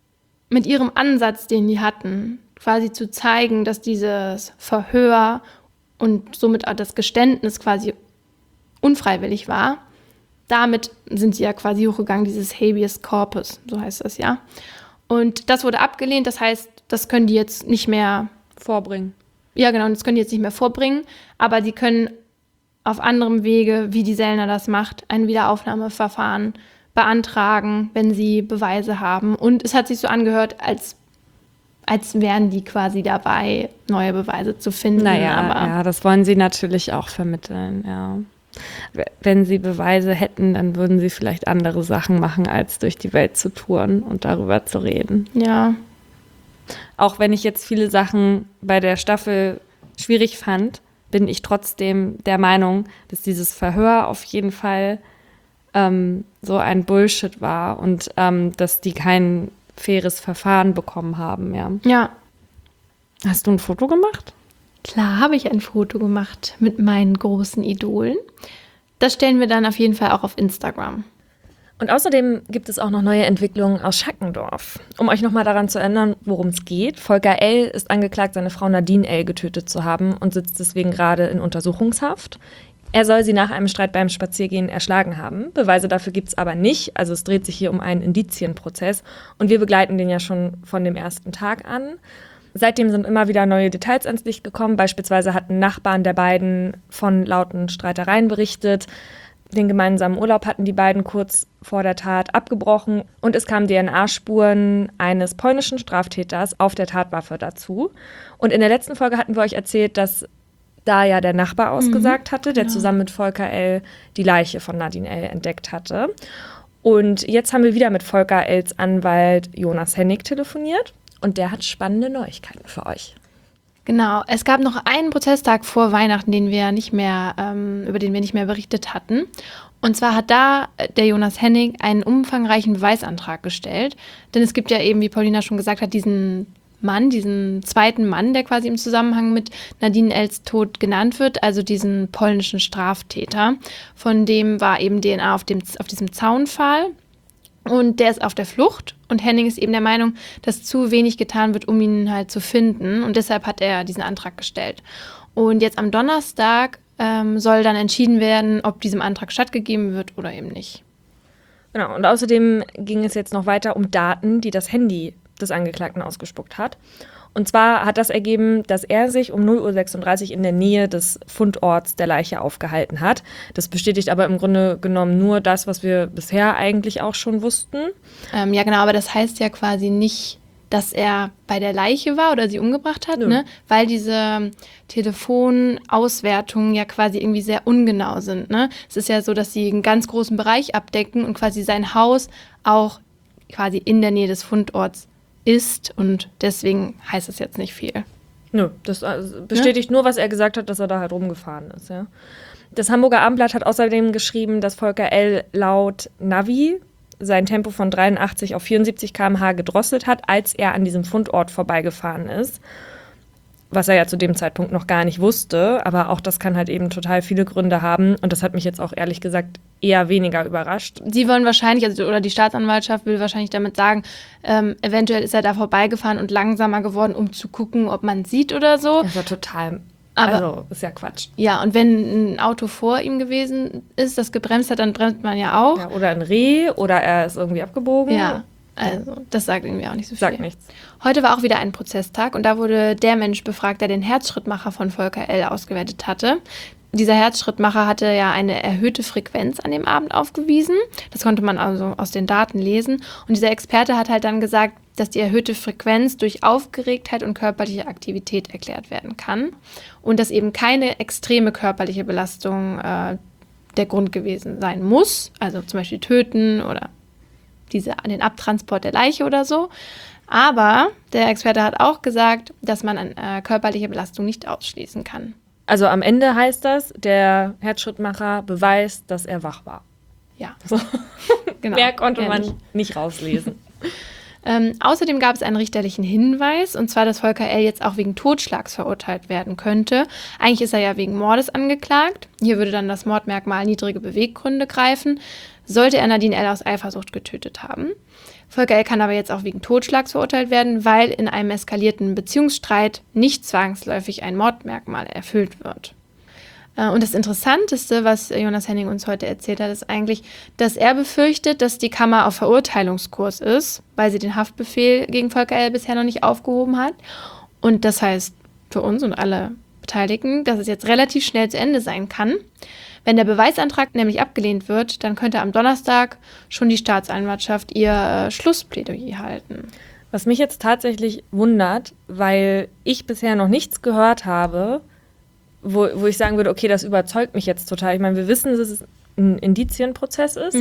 Ansatz, den die hatten, quasi zu zeigen, dass dieses Verhör und somit auch das Geständnis quasi unfreiwillig war. Damit sind sie ja quasi hochgegangen, dieses Habeas Corpus, so heißt das ja. Und das wurde abgelehnt, das heißt, das können die jetzt nicht mehr vorbringen. Ja, genau, das können die jetzt nicht mehr vorbringen, aber die können auf anderem Wege, wie die Zellner das macht, ein Wiederaufnahmeverfahren beantragen, wenn sie Beweise haben. Und es hat sich so angehört, als wären die quasi dabei, neue Beweise zu finden. Ja, das wollen sie natürlich auch vermitteln, ja. Wenn sie Beweise hätten, dann würden sie vielleicht andere Sachen machen, als durch die Welt zu touren und darüber zu reden. Ja. Auch wenn ich jetzt viele Sachen bei der Staffel schwierig fand, bin ich trotzdem der Meinung, dass dieses Verhör auf jeden Fall so ein Bullshit war und dass die kein faires Verfahren bekommen haben, ja. Ja, Hast du ein Foto gemacht? klar habe ich ein Foto gemacht mit meinen großen Idolen. Das stellen wir dann auf jeden Fall auch auf Instagram. Und außerdem gibt es auch noch neue Entwicklungen aus Schackendorf. Um euch nochmal daran zu erinnern, worum es geht. Volker L. ist angeklagt, seine Frau Nadine L. getötet zu haben und sitzt deswegen gerade in Untersuchungshaft. Er soll sie nach einem Streit beim Spaziergehen erschlagen haben. Beweise dafür gibt es aber nicht. Also es dreht sich hier um einen Indizienprozess. Und wir begleiten den ja schon von dem ersten Tag an. Seitdem sind immer wieder neue Details ans Licht gekommen. Beispielsweise hatten Nachbarn der beiden von lauten Streitereien berichtet. Den gemeinsamen Urlaub hatten die beiden kurz vor der Tat abgebrochen. Und es kamen DNA-Spuren eines polnischen Straftäters auf der Tatwaffe dazu. Und in der letzten Folge hatten wir euch erzählt, dass da ja der Nachbar ausgesagt hatte, der zusammen mit Volker L. die Leiche von Nadine L. entdeckt hatte. Und jetzt haben wir wieder mit Volker L.'s Anwalt Jonas Hennig telefoniert und der hat spannende Neuigkeiten für euch. Genau, es gab noch einen Prozesstag vor Weihnachten, über den wir nicht mehr berichtet hatten. Und zwar hat da der Jonas Hennig einen umfangreichen Beweisantrag gestellt. Denn es gibt ja eben, wie Paulina schon gesagt hat, diesen zweiten Mann, der quasi im Zusammenhang mit Nadine L.'s Tod genannt wird, also diesen polnischen Straftäter. Von dem war eben DNA auf diesem Zaunpfahl. Und der ist auf der Flucht und Henning ist eben der Meinung, dass zu wenig getan wird, um ihn halt zu finden. Und deshalb hat er diesen Antrag gestellt. Und jetzt am Donnerstag soll dann entschieden werden, ob diesem Antrag stattgegeben wird oder eben nicht. Genau, und außerdem ging es jetzt noch weiter um Daten, die das Handy des Angeklagten ausgespuckt hat. Und zwar hat das ergeben, dass er sich um 0:36 Uhr in der Nähe des Fundorts der Leiche aufgehalten hat. Das bestätigt aber im Grunde genommen nur das, was wir bisher eigentlich auch schon wussten. Ja, genau, aber das heißt ja quasi nicht, dass er bei der Leiche war oder sie umgebracht hat, ne? Weil diese Telefonauswertungen ja quasi irgendwie sehr ungenau sind. Ne? Es ist ja so, dass sie einen ganz großen Bereich abdecken und quasi sein Haus auch quasi in der Nähe des Fundorts ist und deswegen heißt es jetzt nicht viel. Nö, das bestätigt nur, was er gesagt hat, dass er da halt rumgefahren ist. Ja. Das Hamburger Abendblatt hat außerdem geschrieben, dass Volker L. laut Navi sein Tempo von 83 auf 74 km/h gedrosselt hat, als er an diesem Fundort vorbeigefahren ist. Was er ja zu dem Zeitpunkt noch gar nicht wusste. Aber auch das kann halt eben total viele Gründe haben. Und das hat mich jetzt auch ehrlich gesagt eher weniger überrascht. Sie wollen wahrscheinlich, oder die Staatsanwaltschaft will wahrscheinlich damit sagen, eventuell ist er da vorbeigefahren und langsamer geworden, um zu gucken, ob man es sieht oder so. Das war total, ist ja Quatsch. Ja, und wenn ein Auto vor ihm gewesen ist, das gebremst hat, dann bremst man ja auch. Ja, oder ein Reh oder er ist irgendwie abgebogen. Ja, also das sagt irgendwie auch nicht so viel. Sagt nichts. Heute war auch wieder ein Prozesstag und da wurde der Mensch befragt, der den Herzschrittmacher von Volker L. ausgewertet hatte. Dieser Herzschrittmacher hatte ja eine erhöhte Frequenz an dem Abend aufgewiesen. Das konnte man also aus den Daten lesen. Und dieser Experte hat halt dann gesagt, dass die erhöhte Frequenz durch Aufgeregtheit und körperliche Aktivität erklärt werden kann. Und dass eben keine extreme körperliche Belastung der Grund gewesen sein muss. Also zum Beispiel Töten oder den Abtransport der Leiche oder so. Aber der Experte hat auch gesagt, dass man körperliche Belastung nicht ausschließen kann. Also am Ende heißt das, der Herzschrittmacher beweist, dass er wach war. Ja, so. Genau. Mehr konnte man nicht rauslesen. Außerdem gab es einen richterlichen Hinweis, und zwar, dass Volker L. jetzt auch wegen Totschlags verurteilt werden könnte. Eigentlich ist er ja wegen Mordes angeklagt. Hier würde dann das Mordmerkmal niedrige Beweggründe greifen, sollte er Nadine L. aus Eifersucht getötet haben. Volker L. kann aber jetzt auch wegen Totschlags verurteilt werden, weil in einem eskalierten Beziehungsstreit nicht zwangsläufig ein Mordmerkmal erfüllt wird. Und das Interessanteste, was Jonas Hennig uns heute erzählt hat, ist eigentlich, dass er befürchtet, dass die Kammer auf Verurteilungskurs ist, weil sie den Haftbefehl gegen Volker L. bisher noch nicht aufgehoben hat. Und das heißt für uns und alle Beteiligten, dass es jetzt relativ schnell zu Ende sein kann. Wenn der Beweisantrag nämlich abgelehnt wird, dann könnte am Donnerstag schon die Staatsanwaltschaft ihr Schlussplädoyer halten. Was mich jetzt tatsächlich wundert, weil ich bisher noch nichts gehört habe, wo ich sagen würde, okay, das überzeugt mich jetzt total. Ich meine, wir wissen, dass es ein Indizienprozess ist,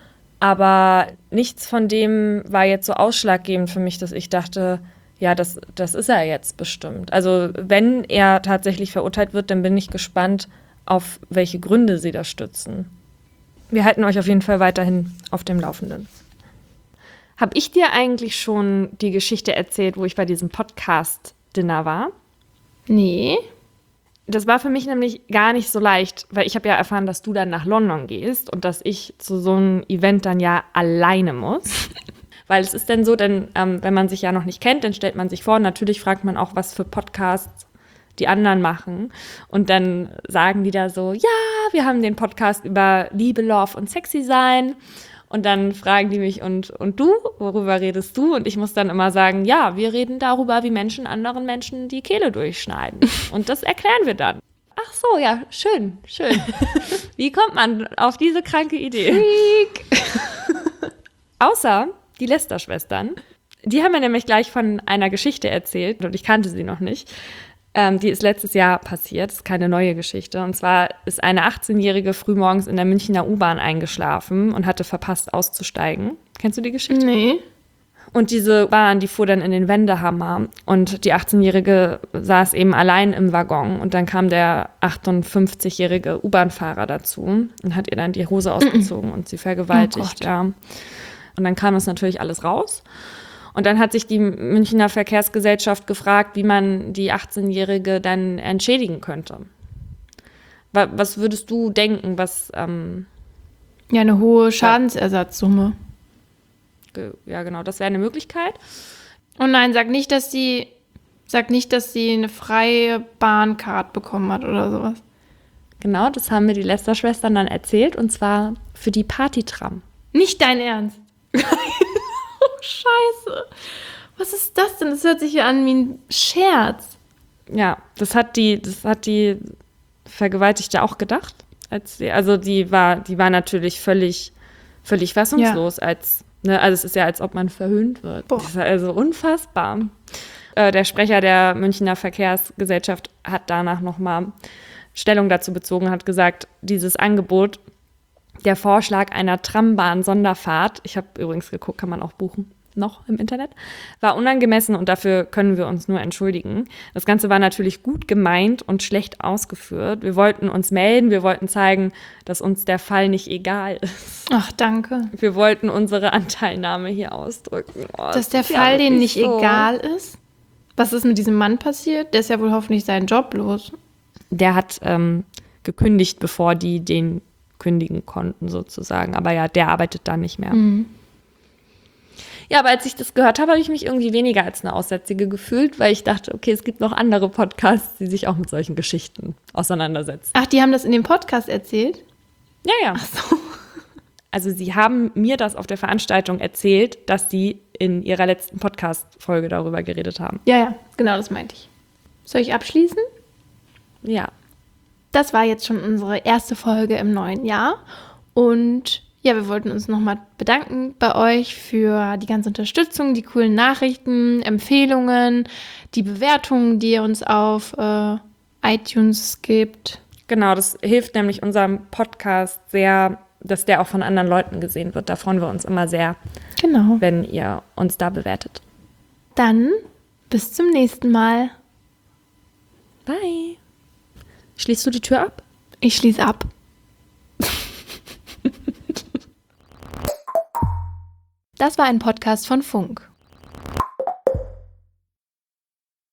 aber nichts von dem war jetzt so ausschlaggebend für mich, dass ich dachte, ja, das ist er jetzt bestimmt. Also wenn er tatsächlich verurteilt wird, dann bin ich gespannt, auf welche Gründe sie das stützen. Wir halten euch auf jeden Fall weiterhin auf dem Laufenden. Habe ich dir eigentlich schon die Geschichte erzählt, wo ich bei diesem Podcast-Dinner war? Nee. Das war für mich nämlich gar nicht so leicht, weil ich habe ja erfahren, dass du dann nach London gehst und dass ich zu so einem Event dann ja alleine muss. Weil es ist dann so, denn wenn man sich ja noch nicht kennt, dann stellt man sich vor, natürlich fragt man auch, was für Podcasts die anderen machen. Und dann sagen die da so, ja, wir haben den Podcast über Liebe, Love und Sexy sein. Und dann fragen die mich, und du, worüber redest du? Und ich muss dann immer sagen, ja, wir reden darüber, wie Menschen anderen Menschen die Kehle durchschneiden. Und das erklären wir dann. Ach so, ja, schön. Wie kommt man auf diese kranke Idee? Freak. Außer die Lester-Schwestern. Die haben mir nämlich gleich von einer Geschichte erzählt und ich kannte sie noch nicht. Die ist letztes Jahr passiert, ist keine neue Geschichte. Und zwar ist eine 18-Jährige frühmorgens in der Münchner U-Bahn eingeschlafen und hatte verpasst auszusteigen. Kennst du die Geschichte? Nee. Und diese Bahn, die fuhr dann in den Wendehammer und die 18-Jährige saß eben allein im Waggon. Und dann kam der 58-jährige U-Bahn-Fahrer dazu und hat ihr dann die Hose ausgezogen und sie vergewaltigt. Oh Gott. Ja. Und dann kam das natürlich alles raus. Und dann hat sich die Münchner Verkehrsgesellschaft gefragt, wie man die 18-Jährige dann entschädigen könnte. Was würdest du denken, was... Ja, eine hohe Schadensersatzsumme. Ja, genau, das wäre eine Möglichkeit. Oh nein, sag nicht, dass sie eine freie Bahncard bekommen hat oder sowas. Genau, das haben mir die Lester-Schwestern dann erzählt, und zwar für die Partytram. Nicht dein Ernst. Oh, scheiße. Was ist das denn? Das hört sich ja an wie ein Scherz. Ja, das hat die Vergewaltigte auch gedacht. Die war natürlich völlig fassungslos, also es ist ja, als ob man verhöhnt wird. Boah. Das ist also unfassbar. Der Sprecher der Münchner Verkehrsgesellschaft hat danach nochmal Stellung dazu bezogen, hat gesagt, dieses Angebot, der Vorschlag einer Trambahn-Sonderfahrt, ich habe übrigens geguckt, kann man auch buchen, noch im Internet, war unangemessen und dafür können wir uns nur entschuldigen. Das Ganze war natürlich gut gemeint und schlecht ausgeführt. Wir wollten uns melden, wir wollten zeigen, dass uns der Fall nicht egal ist. Ach, danke. Wir wollten unsere Anteilnahme hier ausdrücken. Dass der Fall denen nicht egal ist? Was ist mit diesem Mann passiert? Der ist ja wohl hoffentlich seinen Job los. Der hat gekündigt, bevor die den kündigen konnten sozusagen. Aber ja, der arbeitet da nicht mehr. Mhm. Ja, aber als ich das gehört habe, habe ich mich irgendwie weniger als eine Aussätzige gefühlt, weil ich dachte, okay, es gibt noch andere Podcasts, die sich auch mit solchen Geschichten auseinandersetzen. Ach, die haben das in dem Podcast erzählt? Ja. Ach so. Also sie haben mir das auf der Veranstaltung erzählt, dass sie in ihrer letzten Podcast-Folge darüber geredet haben. Ja, genau, das meinte ich. Soll ich abschließen? Ja. Das war jetzt schon unsere erste Folge im neuen Jahr. Und ja, wir wollten uns nochmal bedanken bei euch für die ganze Unterstützung, die coolen Nachrichten, Empfehlungen, die Bewertungen, die ihr uns auf iTunes gibt. Genau, das hilft nämlich unserem Podcast sehr, dass der auch von anderen Leuten gesehen wird. Da freuen wir uns immer sehr, Genau. wenn ihr uns da bewertet. Dann bis zum nächsten Mal. Bye. Schließt du die Tür ab? Ich schließe ab. Das war ein Podcast von Funk.